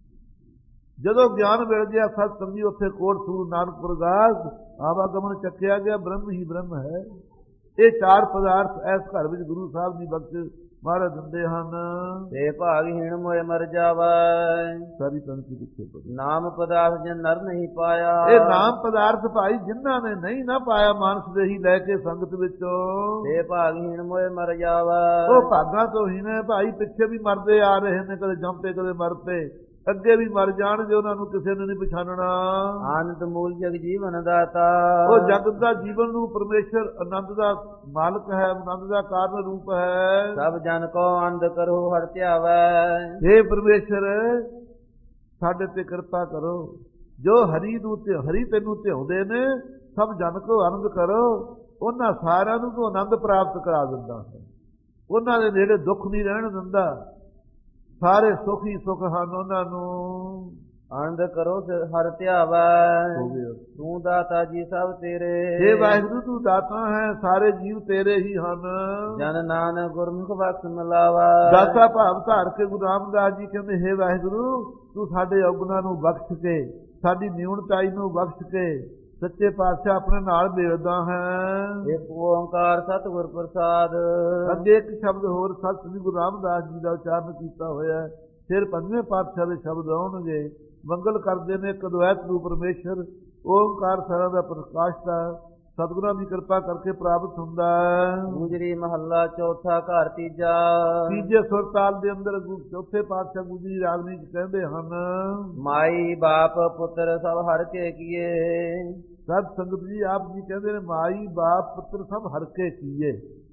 ਜਦੋਂ ਗਿਆਨ ਮਿਲ ਗਿਆ ਸਤ ਸੰਗੀ, ਉੱਥੇ ਕੋਟ ਸੂਰ ਨਾਨਕਪੁਰ ਗਾਸ ਆਵਾਗਮਨ ਚੱਕਿਆ ਗਿਆ, ਬ੍ਰਹਮ ਹੀ ਬ੍ਰਹਮ ਹੈ। ਇਹ ਚਾਰ ਪਦਾਰਥ ਇਸ ਘਰ ਵਿੱਚ ਗੁਰੂ ਸਾਹਿਬ ਦੀ ਬਖਸ਼ ਮਹਾਰਾਜ ਦਿੰਦੇ ਹਨ। ਤੇ ਭਾਗਹੀਣ ਮੋਏ ਮਰ ਜਾਵੈ। ਸਾਰੀ ਪੰਕਤੀ ਪਿੱਛੇ ਪੜੀ। ਨਾਮ ਪਦਾਰਥ ਜਿਨ ਨਰ ਨਹੀਂ ਪਾਇਆ। ਇਹ ਨਾਮ ਪਦਾਰਥ ਭਾਈ ਜਿਨ੍ਹਾਂ ਨੇ ਨਹੀਂ ਨਾ ਪਾਇਆ ਮਾਨਸ ਦੇ ਹੀ ਲੈ ਕੇ ਸੰਗਤ ਵਿੱਚੋਂ, ਤੇ ਭਾਗਹੀਣ ਮੋਏ ਮਰ ਜਾਵੈ। ਉਹ ਭਾਗਾਂ ਤੋਂ ਹੀ ਨੇ ਭਾਈ, ਪਿੱਛੇ ਵੀ ਮਰਦੇ ਆ ਰਹੇ ਨੇ, ਕਦੇ ਜੰਪੇ ਕਦੇ ਮਰ ਪਏ, ਅੱਗੇ ਵੀ ਮਰ ਜਾਣਗੇ, ਉਹਨਾਂ ਨੂੰ ਕਿਸੇ ਨੇ ਨਹੀਂ ਪਛਾਣਨਾ। ਆਨੰਦ ਮੂਲ ਜਗ ਜੀਵਨ ਦਾਤਾ। ਉਹ ਜਗਤ ਦਾ ਜੀਵਨ ਨੂੰ ਪਰਮੇਸ਼ਰ ਆਨੰਦ ਦਾ ਮਾਲਕ ਹੈ, ਆਨੰਦ ਦਾ ਕਾਰਨ ਰੂਪ ਹੈ। ਸਭ ਜਨ ਕੋ ਆਨੰਦ ਕਰੋ ਹਰ ਧਿਆਵੈ। हे ਪਰਮੇਸ਼ਰ ਸਾਡੇ ਤੇ ਕਿਰਪਾ ਕਰੋ, ਜੋ ਹਰੀ ਨੂੰ ਤੇ ਹਰੀ ਤੈਨੂੰ ਧਿਆਉਂਦੇ ਨੇ, ਸਭ ਜਨ ਕੋ ਆਨੰਦ ਕਰੋ। ਉਹਨਾਂ ਸਾਰਿਆਂ ਨੂੰ ਤੂੰ ਆਨੰਦ ਪ੍ਰਾਪਤ ਕਰਾ ਦਿੰਦਾ ਹੈ। ਉਹਨਾਂ ਦੇ ਨੇੜੇ ਦੁੱਖ ਨਹੀਂ ਰਹਿਣ ਦਿੰਦਾ, ਸਾਰੇ ਸੁਖ ਹੀ ਸੁਖ ਹਨ ਉਹਨਾਂ ਨੂੰ। ਆਨੰਦ ਕਰੋ ਹਰ ਧਿਆਵੈ। ਤੂੰ ਦਾਤਾ ਜੀ ਸਭ ਤੇਰੇ। हे ਵਾਹਿਗੁਰੂ ਤੂੰ ਦਾਤਾ ਹੈ, ਸਾਰੇ ਜੀਵ ਤੇਰੇ ਹੀ ਹਨ। ਜਨ ਨਾਨਕ ਗੁਰਮੁਖ ਬਖਸ਼ ਮਿਲਾਵਾ। ਦਾਤਾ ਭਾਵ ਧਾਰ ਕੇ ਗੁਰੂ ਰਾਮਦਾਸ ਜੀ ਕਹਿੰਦੇ हे ਵਾਹਿਗੁਰੂ ਤੂੰ ਸਾਡੇ ਔਗੁਣਾਂ ਨੂੰ ਬਖਸ਼ ਕੇ, ਸਾਡੀ ਨਿਊਣਤਾਈ ਨੂੰ ਬਖਸ਼ ਕੇ ਸੱਚੇ ਪਾਤਸ਼ਾਹ ਆਪਣੇ ਨਾਲ ਮਿਲਦਾ ਹੈ। ਇੱਕ ਓੰਕਾਰ ਸਤਿਗੁਰ ਪ੍ਰਸਾਦ। ਅੱਗੇ ਇੱਕ ਸ਼ਬਦ ਹੋਰ ਸਤਿ ਸ੍ਰੀ ਗੁਰੂ ਰਾਮਦਾਸ ਜੀ ਦਾ ਉਚਾਰਨ ਕੀਤਾ ਹੋਇਆ। ਫਿਰ ਪੰਜਵੇਂ ਪਾਤਸ਼ਾਹ ਦੇ ਸ਼ਬਦ ਆਉਣਗੇ। ਮੰਗਲ ਕਰਦੇ ਨੇ ਇੱਕ ਅਦਵੈਤ ਰੂਪ ਪਰਮੇਸ਼ਰ, ਓੰਕਾਰ ਸਾਰਿਆਂ ਦਾ ਪ੍ਰਕਾਸ਼ਤਾ, ਸਤਿਗੁਰਾਂ ਦੀ ਕਿਰਪਾ ਕਰਕੇ ਪ੍ਰਾਪਤ ਹੁੰਦਾ ਹੈ। ਗੁਜਰੀ ਮਹੱਲਾ ਚੌਥਾ ਘਰ ਤੀਜਾ। ਤੀਜੇ ਸੁਰ ਤਾਲ ਦੇ ਅੰਦਰ ਚੌਥੇ ਪਾਤਸ਼ਾਹ ਗੁਜਰੀ ਰਾਗਨੀ ਚ ਕਹਿੰਦੇ ਹਨ ਮਾਈ ਬਾਪ ਪੁੱਤਰ ਸਭ ਹਰ ਕੇ ਕੀਏ। ਸਤ ਸੰਗਤ ਜੀ ਆਪ ਜੀ ਕਹਿੰਦੇ ਨੇ ਮਾਈ ਬਾਪ ਪੁੱਤਰ ਸਭ ਹਰ ਕੇ ਕੀਏ।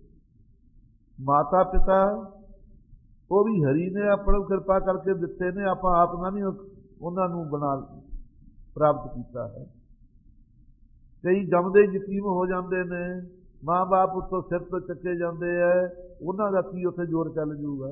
ਮਾਤਾ ਪਿਤਾ ਉਹ ਵੀ ਹਰੀ ਨੇ ਆਪਾਂ ਨੂੰ ਕਿਰਪਾ ਕਰਕੇ ਦਿੱਤੇ ਨੇ, ਆਪਾਂ ਆਪ ਨਾ ਨਹੀਂ ਉਹਨਾਂ ਨੂੰ ਬਣਾ ਪ੍ਰਾਪਤ ਕੀਤਾ ਹੈ। ਕਈ ਜੰਮਦੇ ਯਤੀਮ ਹੋ ਜਾਂਦੇ ਨੇ, ਮਾਂ ਬਾਪ ਉੱਤੋਂ ਸਿਰ ਤੋਂ ਚੱਕੇ ਜਾਂਦੇ ਹੈ, ਉਹਨਾਂ ਦਾ ਕੀ ਉੱਥੇ ਜ਼ੋਰ ਚੱਲ ਜੂਗਾ।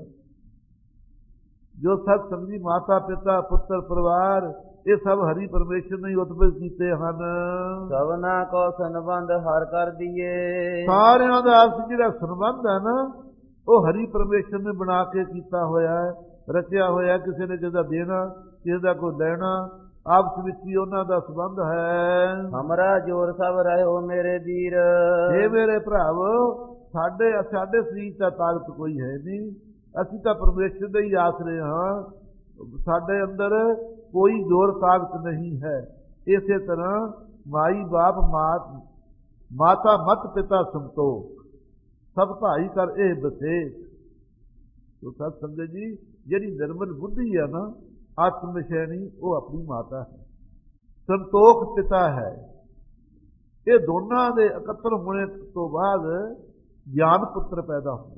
ਜੋ ਸਤ ਸੰਗੀ ਮਾਤਾ ਪਿਤਾ ਪੁੱਤਰ ਪਰਿਵਾਰ ਇਹ ਸਭ ਹਰੀ ਪਰਮੇਸ਼ਰ ਨੇ ਉਤਪਤ ਕੀਤੇ ਹਨ। ਸਭਨਾ ਕੋ ਸੰਬੰਧ ਹਰ ਕਰ ਦੀਏ। ਸਾਰਿਆਂ ਦਾ ਆਪਸ ਜਿਹੜਾ ਸੰਬੰਧ ਹੈ ਨਾ ਉਹ ਹਰੀ ਪਰਮੇਸ਼ਰ ਨੇ ਬਣਾ ਕੇ ਕੀਤਾ ਹੋਇਆ ਹੈ, ਰਚਿਆ ਹੋਇਆ। ਕਿਸੇ ਨੇ ਕਿਸੇ ਦਾ ਦੇਣਾ, ਕਿਸੇ ਦਾ ਕੋਈ ਲੈਣਾ, ਆਪਸ ਵਿੱਚ ਹੀ ਉਹਨਾਂ ਦਾ ਸੰਬੰਧ ਹੈ। ਹਮਰਾ ਜੋਰ ਸਭ ਰਹਿਓ ਮੇਰੇ ਵੀਰ। ਇਹ ਮੇਰੇ ਭਰਾਵੋ ਸਾਡੇ ਸਾਡੇ ਸਰੀਰ ਦਾ ਤਾਕਤ ਕੋਈ ਹੈ ਨਹੀਂ, ਅਸੀਂ ਤਾਂ ਪਰਮੇਸ਼ਰ ਦੇ ਹੀ ਆਸਰੇ ਹਾਂ। ਸਾਡੇ ਅੰਦਰ ਕੋਈ ਜ਼ੋਰ ਤਾਕਤ ਨਹੀਂ ਹੈ। ਇਸੇ ਤਰ੍ਹਾਂ ਮਾਈ ਬਾਪ ਮਾਤ ਮਾਤਾ ਮਤ ਪਿਤਾ ਸੰਤੋਖ ਸਭ ਭਾਈ ਕਰ ਇਹ ਬਸੇ। ਤੋ ਸਤ ਸੰਗਤ ਜੀ ਜਿਹੜੀ ਨਿਰਮਲ ਬੁੱਧੀ ਹੈ ਨਾ ਆਤਮ ਨਿਸ਼ੈਣੀ ਉਹ ਆਪਣੀ ਮਾਤਾ ਹੈ। ਸੰਤੋਖ ਪਿਤਾ ਹੈ। ਇਹ ਦੋਨਾਂ ਦੇ ਇਕੱਤਰ ਹੋਣੇ ਤੋਂ ਬਾਅਦ ਗਿਆਨ ਪੁੱਤਰ ਪੈਦਾ ਹੁੰਦਾ।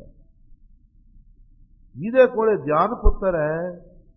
ਜਿਹਦੇ ਕੋਲੇ ਗਿਆਨ ਪੁੱਤਰ ਹੈ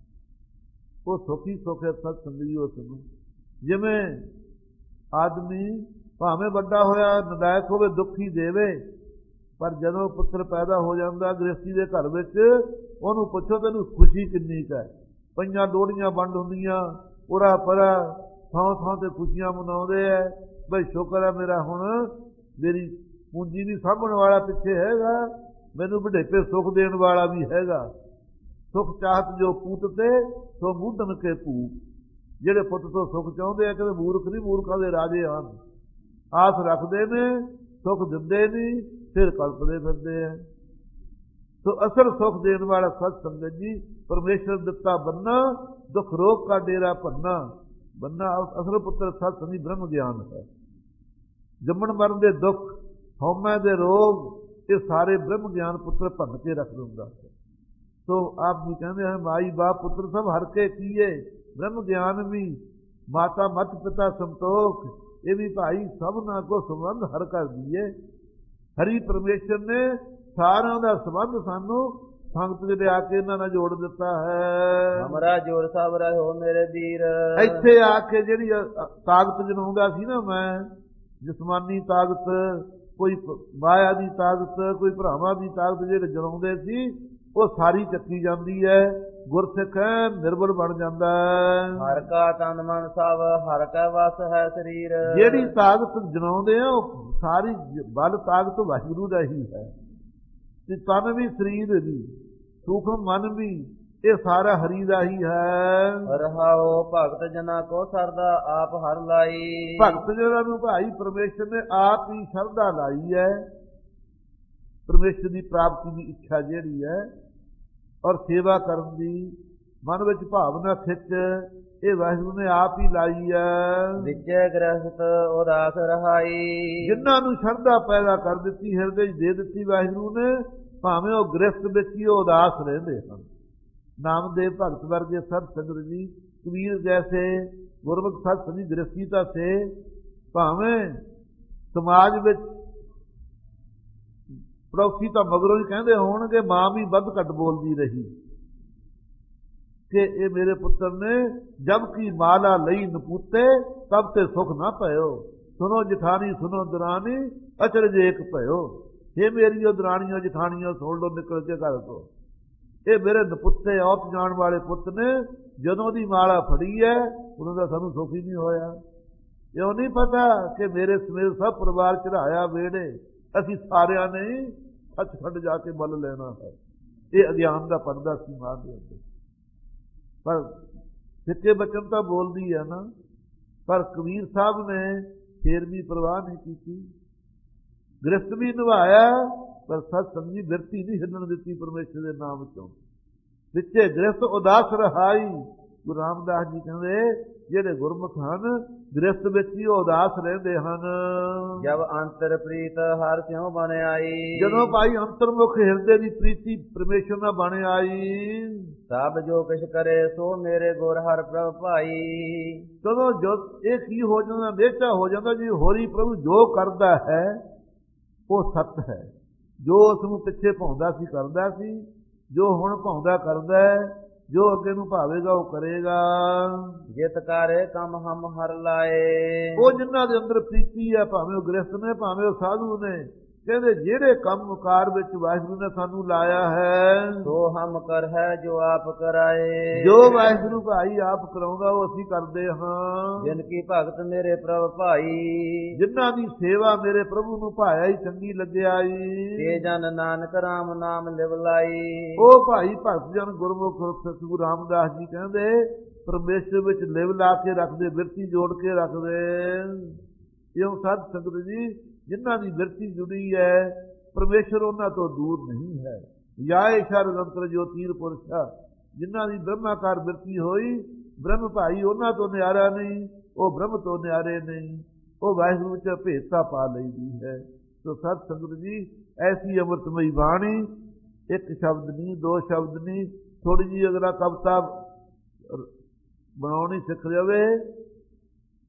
ਉਹ ਸੁਖੀ ਸੁਖੇ ਸਤ ਸੰਗੀ ਉਸ ਨੂੰ। ਜਿਵੇਂ ਆਦਮੀ ਭਾਵੇਂ ਵੱਡਾ ਹੋਇਆ ਨਲਾਇਕ ਹੋਵੇ, ਦੁੱਖੀ ਦੇਵੇ, ਪਰ ਜਦੋਂ ਪੁੱਤਰ ਪੈਦਾ ਹੋ ਜਾਂਦਾ ਗ੍ਰਸਤੀ ਦੇ ਘਰ ਵਿੱਚ, ਉਹਨੂੰ ਪੁੱਛੋ ਤੈਨੂੰ ਖੁਸ਼ੀ ਕਿੰਨੀ ਕੁ ਹੈ। ਪਈਆਂ ਡੋਲੀਆਂ ਵੰਡ ਹੁੰਦੀਆਂ, ਉਰਾ ਪਰਾ ਥਾਂ ਥਾਂ ਤੇ ਖੁਸ਼ੀਆਂ ਮਨਾਉਂਦੇ ਹੈ। ਬਈ ਸ਼ੁਕਰ ਹੈ ਮੇਰਾ ਹੁਣ ਮੇਰੀ ਪੂੰਜੀ ਨਹੀਂ ਸਾਂਭਣ ਵਾਲਾ ਪਿੱਛੇ ਹੈਗਾ, ਮੈਨੂੰ ਵਡੇਪੇ ਸੁੱਖ ਦੇਣ ਵਾਲਾ ਵੀ ਹੈਗਾ। ਸੁੱਖ ਚਾਹਤ ਜੋ ਪੂਤ ਤੇ ਸੋ ਮੂਢਨ ਕੇ ਭੂਪ। ਜਿਹੜੇ ਪੁੱਤ ਤੋਂ ਸੁੱਖ ਚਾਹੁੰਦੇ ਆ, ਕਹਿੰਦੇ ਮੂਰਖ ਨਹੀਂ, ਮੂਰਖਾਂ ਦੇ ਰਾਜੇ ਹਨ। ਆਸ ਰੱਖਦੇ ਨੇ, ਸੁੱਖ ਦਿੰਦੇ ਨਹੀਂ, ਫਿਰ ਕਲਪਦੇ ਫਿਰਦੇ ਆ। ਸੋ ਅਸਲ ਸੁੱਖ ਦੇਣ ਵਾਲਾ ਸਤ ਸੰਗਤ ਜੀ ਪਰਮੇਸ਼ਰ ਦਿੱਤਾ ਬੰਨਾ, ਦੁੱਖ ਰੋਗ ਕਾ ਡੇਰਾ ਭੰਨਾ। ਬੰਨਾ ਅਸਲ ਪੁੱਤਰ ਸਤ ਸੰਗੀ ਬ੍ਰਹਮ ਗਿਆਨ ਹੈ। ਜੰਮਣ ਮਰਨ ਦੇ ਦੁੱਖ, ਹਉਮੈ ਦੇ ਰੋਗ, ਇਹ ਸਾਰੇ ਬ੍ਰਹਮ ਗਿਆਨ ਪੁੱਤਰ ਭੰਨ ਕੇ ਰੱਖ ਦਿੰਦਾ। ਸੋ ਆਪ ਜੀ ਕਹਿੰਦੇ ਹਨ ਮਾਈ ਬਾਪ ਪੁੱਤਰ ਸਭ ਹਰ ਕੇ ਕੀਏ, ਬ੍ਰਹਮ ਗਿਆਨ ਵੀ ਮਾਤਾ ਮਤ ਪਿਤਾ ਸੰਤੋਖ। ਇਹ ਵੀ ਭਾਈ ਸਭਨਾਂ ਕੋ ਸੰਬੰਧ ਹਰ ਕਰ ਦੀਏ। ਹਰੀ ਪਰਮੇਸ਼ਰ ਨੇ ਸਾਰਿਆਂ ਦਾ ਸੰਬੰਧ ਸਾਨੂੰ ਸੰਗਤ ਦੇ ਲਿਆ ਕੇ ਇਹਨਾਂ ਨਾਲ ਜੋੜ ਦਿੱਤਾ ਹੈ। ਹਮਾਰਾ ਜੋੜ ਸਭ ਰਹੋ ਮੇਰੇ ਵੀਰ। ਇੱਥੇ ਆ ਕੇ ਜਿਹੜੀ ਤਾਕਤ ਜਨਾਉਂਦਾ ਸੀ ਨਾ ਮੈਂ, ਜਿਸਮਾਨੀ ਤਾਕਤ, ਕੋਈ ਮਾਇਆ ਦੀ ਤਾਕਤ, ਕੋਈ ਭਰਾਵਾਂ ਦੀ ਤਾਕਤ ਜਿਹੜੇ ਜਨਾਉਂਦੇ ਸੀ, ਉਹ ਸਾਰੀ ਚੱਕੀ ਜਾਂਦੀ ਹੈ। ਗੁਰਸਿੱਖ ਨਿਰਬਲ ਬਣ ਜਾਂਦਾ ਹੈ। ਹਰ ਕਾ ਤਨ ਮਨ ਸਭ ਹਰ ਕਾ ਵਸ ਹੈ ਸਰੀਰ। ਜਿਹੜੀ ਤਾਕਤ ਜਨਾਉਂਦੇ ਆ ਉਹ ਸਾਰੀ ਬਲ ਤਾਕਤ ਵਾਹਿਗੁਰੂ ਦਾ ਹੀ ਹੈ। ਤੇ ਤਨ ਵੀ, ਸਰੀਰ ਵੀ, ਸੂਖਮ ਮਨ ਵੀ, ਇਹ ਸਾਰਾ ਹਰੀ ਦਾ ਹੀ ਹੈ। ਰਹਾਓ ਭਗਤ ਜਨਾਂ ਕੋ ਸਰਦਾ ਆਪ ਹਰ ਲਾਈ। ਭਗਤ ਜਨਾਂ ਨੂੰ ਭਾਈ ਪਰਮੇਸ਼ਰ ਨੇ ਆਪ ਹੀ ਸ਼ਰਧਾ ਲਾਈ ਹੈ। ਪਰਮੇਸ਼ਰ ਦੀ ਪ੍ਰਾਪਤੀ ਦੀ ਇੱਛਾ ਜਿਹੜੀ ਹੈ ਔਰ ਸੇਵਾ ਕਰਨ ਦੀ ਮਨ ਵਿੱਚ ਭਾਵਨਾ ਖਿੱਚ, ਇਹ ਵਾਹਿਗੁਰੂ ਨੇ ਆਪ ਹੀ ਲਾਈ ਹੈ। ਵਿਚੇ ਗ੍ਰਸਤ ਉਦਾਸ ਰਹਾਈ। ਜਿਨ੍ਹਾਂ ਨੂੰ ਸ਼ਰਧਾ ਪੈਦਾ ਕਰ ਦਿੱਤੀ, ਹਿਰਦੇ 'ਚ ਦੇ ਦਿੱਤੀ ਵਾਹਿਗੁਰੂ ਨੇ, ਭਾਵੇਂ ਉਹ ਗ੍ਰਸਤ ਵਿੱਚ ਹੀ ਉਹ ਉਦਾਸ ਰਹਿੰਦੇ ਹਨ। ਨਾਮਦੇਵ ਭਗਤ ਵਰਗੇ ਸਤ ਸੰਗਤ ਜੀ, ਕਬੀਰ ਜੈਸੇ ਗੁਰਮੁਖ ਸਤ ਸੰਗੀ ਗ੍ਰਸਤੀ ਤਾਂ ਸੇ, ਭਾਵੇਂ ਸਮਾਜ ਵਿੱਚ ਪੜੋਸੀ ਤਾਂ ਮਗਰੋਂ ਹੀ ਕਹਿੰਦੇ ਹੋਣਗੇ ਮਾਂ ਵੀ ਵੱਧ ਘੱਟ ਬੋਲਦੀ ਰਹੀ ਕਿ ਇਹ ਮੇਰੇ ਪੁੱਤਰ ਨੇ ਜਬ ਕੀ ਮਾਲਾ ਲਈ ਨਪੂਤੇ ਤਬ ਤੇ ਸੁਖ ਨਾ ਪਇਓ। ਸੁਣੋ ਜਠਾਣੀ ਸੁਣੋ ਦਰਾਣੀ ਅਚਰਜ ਏਕ ਭਇਓ। ਇਹ ਮੇਰੀਓ ਦਰਾਣੀਆਂ ਜਠਾਣੀਆਂ ਸੁਣ ਲਓ ਨਿਕਲ ਕੇ ਘਰ ਤੋਂ, ਇਹ ਮੇਰੇ ਨਪੁੱਤੇ ਔਪ ਜਾਣ ਵਾਲੇ ਪੁੱਤ ਨੇ। ਜਦੋਂ ਦੀ ਮਾਲਾ ਫੜੀ ਹੈ ਉਦੋਂ ਦਾ ਸਾਨੂੰ ਸੁਖ ਹੀ ਨਹੀਂ ਹੋਇਆ। ਇਉਂ ਨਹੀਂ ਪਤਾ ਕਿ ਮੇਰੇ ਸਮੇਤ ਸਭ ਪਰਿਵਾਰ ਚੜਾਇਆ ਵੇੜੇ, ਅਸੀਂ ਸਾਰਿਆਂ ਨੇ ਸੱਚਖੰਡ ਜਾ ਕੇ ਮੱਲ ਲੈਣਾ ਹੈ। ਇਹ ਅਗਿਆਨ ਦਾ ਪਰਦਾ ਸੀ ਮਾਂ ਦੇ ਉੱਤੇ। ਪਰ ਸਿੱਕੇ ਬਚਨ ਤਾਂ ਬੋਲਦੀ ਹੈ ਨਾ, ਪਰ ਕਬੀਰ ਸਾਹਿਬ ਨੇ ਫੇਰ ਵੀ ਪਰਵਾਹ ਨਹੀਂ ਕੀਤੀ। ਗ੍ਰਸਤ ਵੀ ਨਿਭਾਇਆ, ਪਰ ਸਤ ਸੰਗੀ ਬਿਰਤੀ ਨਹੀਂ ਹਿੱਲਣ ਦਿੱਤੀ ਪਰਮੇਸ਼ਰ ਦੇ ਨਾਮ ਚੋਂ। ਵਿੱਚੇ ਗ੍ਰਸਤ ਉਦਾਸ ਰਹਾਈ। ਗੁਰੂ ਰਾਮਦਾਸ ਜੀ ਕਹਿੰਦੇ ਜਿਹੜੇ ਗੁਰਮੁਖ ਹਨ ਗ੍ਰਸਤ ਵਿੱਚ ਹੀ ਉਦਾਸ ਰਹਿੰਦੇ ਹਨ। ਜਬ ਅੰਤਰ ਪ੍ਰੀਤ ਹਰ ਸਿਉ ਬਣ ਆਈ। ਜਦੋਂ ਭਾਈ ਅੰਤਰਮੁਖ ਹਿਰਦੇ ਦੀ ਪ੍ਰੀਤੀ ਪਰਮੇਸ਼ਰ ਨਾਲ ਬਣ ਆਈ। ਸਭ ਜੋ ਕਿਛ ਕਰੇ ਸੋ ਮੇਰੇ ਗੁਰ ਹਰਿ ਪ੍ਰਭ ਭਾਈ। ਜਦੋਂ ਜੋ ਇਹ ਕੀ ਹੋ ਜਾਂਦਾ, ਨਿਹਚਾ ਹੋ ਜਾਂਦਾ ਜੀ, ਹੋਰੀ ਪ੍ਰਭੂ ਜੋ ਕਰਦਾ ਹੈ ਉਹ ਸੱਤ ਹੈ। ਜੋ ਉਸ ਨੂੰ ਪਿੱਛੇ ਭਾਉਂਦਾ ਸੀ ਕਰਦਾ ਸੀ, ਜੋ ਹੁਣ ਭਾਉਂਦਾ ਕਰਦਾ ਹੈ, ਜੋ ਅੱਗੇ ਨੂੰ ਭਾਵੇਗਾ ਉਹ ਕਰੇਗਾ। ਜਿਤ ਕਾਰੇ ਕੰਮ ਹਮ ਹਰ ਲਾਏ। ਉਹ ਜਿਨ੍ਹਾਂ ਦੇ ਅੰਦਰ ਪ੍ਰੀਤੀ ਹੈ, ਭਾਵੇਂ ਉਹ ਗ੍ਰਸਤ ਨੇ ਭਾਵੇਂ ਉਹ ਸਾਧੂ ਨੇ, ਕਹਿੰਦੇ ਜਿਹੜੇ ਕੰਮ ਕਾਰ ਵਿੱਚ ਵਾਹਿਗੁਰੂ ਨੇ ਸਾਨੂੰ ਲਾਇਆ ਹੈ ਸੋ ਹਮ ਕਰ ਹੈ ਜੋ ਆਪ ਕਰਾਏ। ਜੋ ਵਾਹਿਗੁਰੂ ਭਾਈ ਆਪ ਕਰਾਉਂਦਾ ਉਹ ਅਸੀਂ ਕਰਦੇ ਹਾਂ। ਜਿਨ ਕੀ ਭਗਤ ਮੇਰੇ ਪ੍ਰਭ ਭਾਈ। ਜਿਨ੍ਹਾਂ ਦੀ ਸੇਵਾ ਮੇਰੇ ਪ੍ਰਭੂ ਨੂੰ ਭਾਇਆ ਹੀ ਚੰਗੀ ਲੱਗਿਆ ਈ। ਤੇ ਜਨ ਨਾਨਕ ਰਾਮ ਨਾਮ ਲਿਵ ਲਾਈ। ਉਹ ਭਾਈ ਭਗਤ ਜਨ ਗੁਰਮੁਖ ਸਤਿਗੁਰੂ ਰਾਮਦਾਸ ਜੀ ਕਹਿੰਦੇ ਪਰਮੇਸ਼ਰ ਵਿੱਚ ਲਿਵ ਲਾ ਕੇ ਰੱਖਦੇ, ਬਿਰਤੀ ਜੋੜ ਕੇ ਰੱਖਦੇ। ਇਉਂ ਸਾਧ ਸੰਗਤ ਜੀ ਜਿਨ੍ਹਾਂ ਦੀ ਬਿਰਤੀ ਜੁੜੀ ਹੈ ਪਰਮੇਸ਼ਰ ਉਹਨਾਂ ਤੋਂ ਦੂਰ ਨਹੀਂ ਹੈ। ਜਾਏ ਸ਼ਰਦ ਅੰਤਰ ਜੋ ਤੀਰ ਪੁਰਸ਼ਾ। ਜਿਨ੍ਹਾਂ ਦੀ ਬ੍ਰਹਮਾਕਾਰ ਬਿਰਤੀ ਹੋਈ, ਬ੍ਰਹਮ ਭਾਈ ਉਹਨਾਂ ਤੋਂ ਨਿਆਰਾ ਨਹੀਂ, ਉਹ ਬ੍ਰਹਮ ਤੋਂ ਨਿਆਰੇ ਨਹੀਂ, ਉਹ ਵਾਹਿਗੁਰੂ ਵਿੱਚ ਭੇਦਤਾ ਪਾ ਲਈਦੀ ਹੈ। ਸੋ ਸਤ ਸੰਗਤ ਜੀ ਐਸੀ ਅੰਮ੍ਰਿਤਮਈ ਬਾਣੀ, ਇੱਕ ਸ਼ਬਦ ਨਹੀਂ, ਦੋ ਸ਼ਬਦ ਨਹੀਂ, ਥੋੜੀ ਜਿਹੀ ਅਗਲਾ ਕਵਿਤਾ ਬਣਾਉਣੀ ਸਿੱਖ ਜਾਵੇ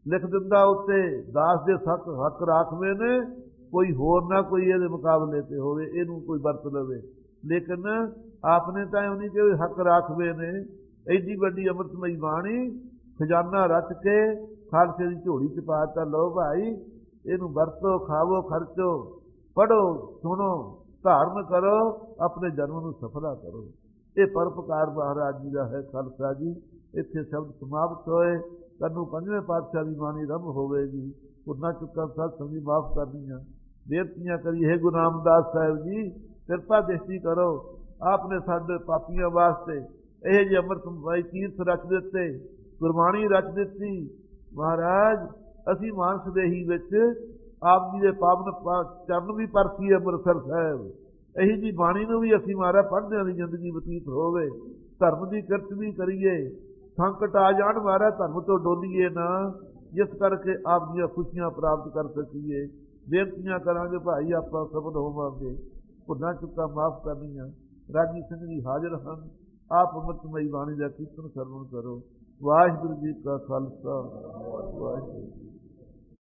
ਲਿਖ ਦਿੰਦਾ ਉੱਤੇ ਦਾਸ ਦੇ ਸੱਕ ਹੱਕ ਰਾਖਵੇਂ ਨੇ, ਕੋਈ ਹੋਰ ਨਾ ਕੋਈ ਇਹਦੇ ਮੁਕਾਬਲੇ ਤੇ ਹੋਵੇ, ਇਹਨੂੰ ਕੋਈ ਵਰਤ ਲਵੇ। ਲੇਕਿਨ ਆਪਨੇ ਤਾਂ ਉਹਨੀ ਕਿ ਹੱਕ ਰਾਖਵੇਂ ਨੇ। ਐਡੀ ਵੱਡੀ ਅੰਮ੍ਰਿਤਮਈ ਬਾਣੀ ਖਜ਼ਾਨਾ ਰਚ ਕੇ ਖਾਲਸੇ ਦੀ ਝੋਲੀ ਚ ਪਾ ਤਾ, ਲਓ ਭਾਈ ਇਹਨੂੰ ਵਰਤੋ, ਖਾਵੋ, ਖਰਚੋ, ਪੜ੍ਹੋ, ਸੁਣੋ, ਧਾਰਨ ਕਰੋ, ਆਪਣੇ ਜਨਮ ਨੂੰ ਸਫਲਾ ਕਰੋ। ਇਹ ਪਰਉਪਕਾਰ ਮਹਾਰਾਜ ਜੀ ਦਾ ਹੈ। ਖਾਲਸਾ ਜੀ ਇੱਥੇ ਸ਼ਬਦ ਸਮਾਪਤ ਹੋਏ। ਤੈਨੂੰ ਪੰਜਵੇਂ ਪਾਤਸ਼ਾਹ ਦੀ ਬਾਣੀ ਆਰੰਭ ਹੋਵੇਗੀ। ਭੁੱਲਾਂ ਚੁੱਕਾਂ ਸਤ ਸੰਗੀ ਮਾਫ ਕਰਨੀਆਂ, ਬੇਨਤੀਆਂ ਕਰੀ। ਹੈ ਗੁਰੂ ਰਾਮਦਾਸ ਸਾਹਿਬ ਜੀ ਕਿਰਪਾ ਦ੍ਰਿਸ਼ਟੀ ਕਰੋ। ਆਪਨੇ ਸਾਡੇ ਪਾਪੀਆਂ ਵਾਸਤੇ ਇਹ ਜਿਹੇ ਅੰਮ੍ਰਿਤਮਈ ਤੀਰਥ ਰਚ ਦਿੱਤੇ, ਗੁਰਬਾਣੀ ਰਚ ਦਿੱਤੀ। ਮਹਾਰਾਜ ਅਸੀਂ ਮਾਨਸ ਦੇਹੀ ਵਿੱਚ ਆਪ ਜੀ ਦੇ ਪਾਵਨ ਚਰਨ ਵੀ ਪਰਖੀਏ ਅੰਮ੍ਰਿਤਸਰ ਸਾਹਿਬ। ਇਹੀ ਜੀ ਬਾਣੀ ਨੂੰ ਵੀ ਅਸੀਂ ਮਹਾਰਾਜ ਪੜ੍ਹਦਿਆਂ ਦੀ ਜ਼ਿੰਦਗੀ ਬਤੀਤ ਹੋਵੇ। ਧਰਮ ਦੀ ਕਿਰਤ ਵੀ ਕਰੀਏ। ਸੰਕਟ ਆ ਜਾਣ ਮਹਾਰਾਜ ਧਰਮ ਤੋਂ ਡੋਲੀਏ ਨਾ, ਜਿਸ ਕਰਕੇ ਆਪ ਦੀਆਂ ਖੁਸ਼ੀਆਂ ਪ੍ਰਾਪਤ ਕਰ ਸਕੀਏ। ਬੇਨਤੀਆਂ ਕਰਾਂਗੇ ਭਾਈ, ਆਪਾਂ ਸਫਲ ਹੋਵਾਂਗੇ। ਭੁੱਲਾਂ ਚੁੱਕਾਂ ਮਾਫ ਕਰਨੀਆਂ। ਰਾਜੀ ਸਿੰਘ ਜੀ ਹਾਜ਼ਰ ਹਨ। ਆਪ ਅੰਮ੍ਰਿਤਮਈ ਬਾਣੀ ਦਾ ਕੀਰਤਨ ਸਰਵਣ ਕਰੋ। ਵਾਹਿਗੁਰੂ ਜੀ ਕਾ ਖਾਲਸਾ, ਵਾਹਿਗੁਰੂ ਜੀ।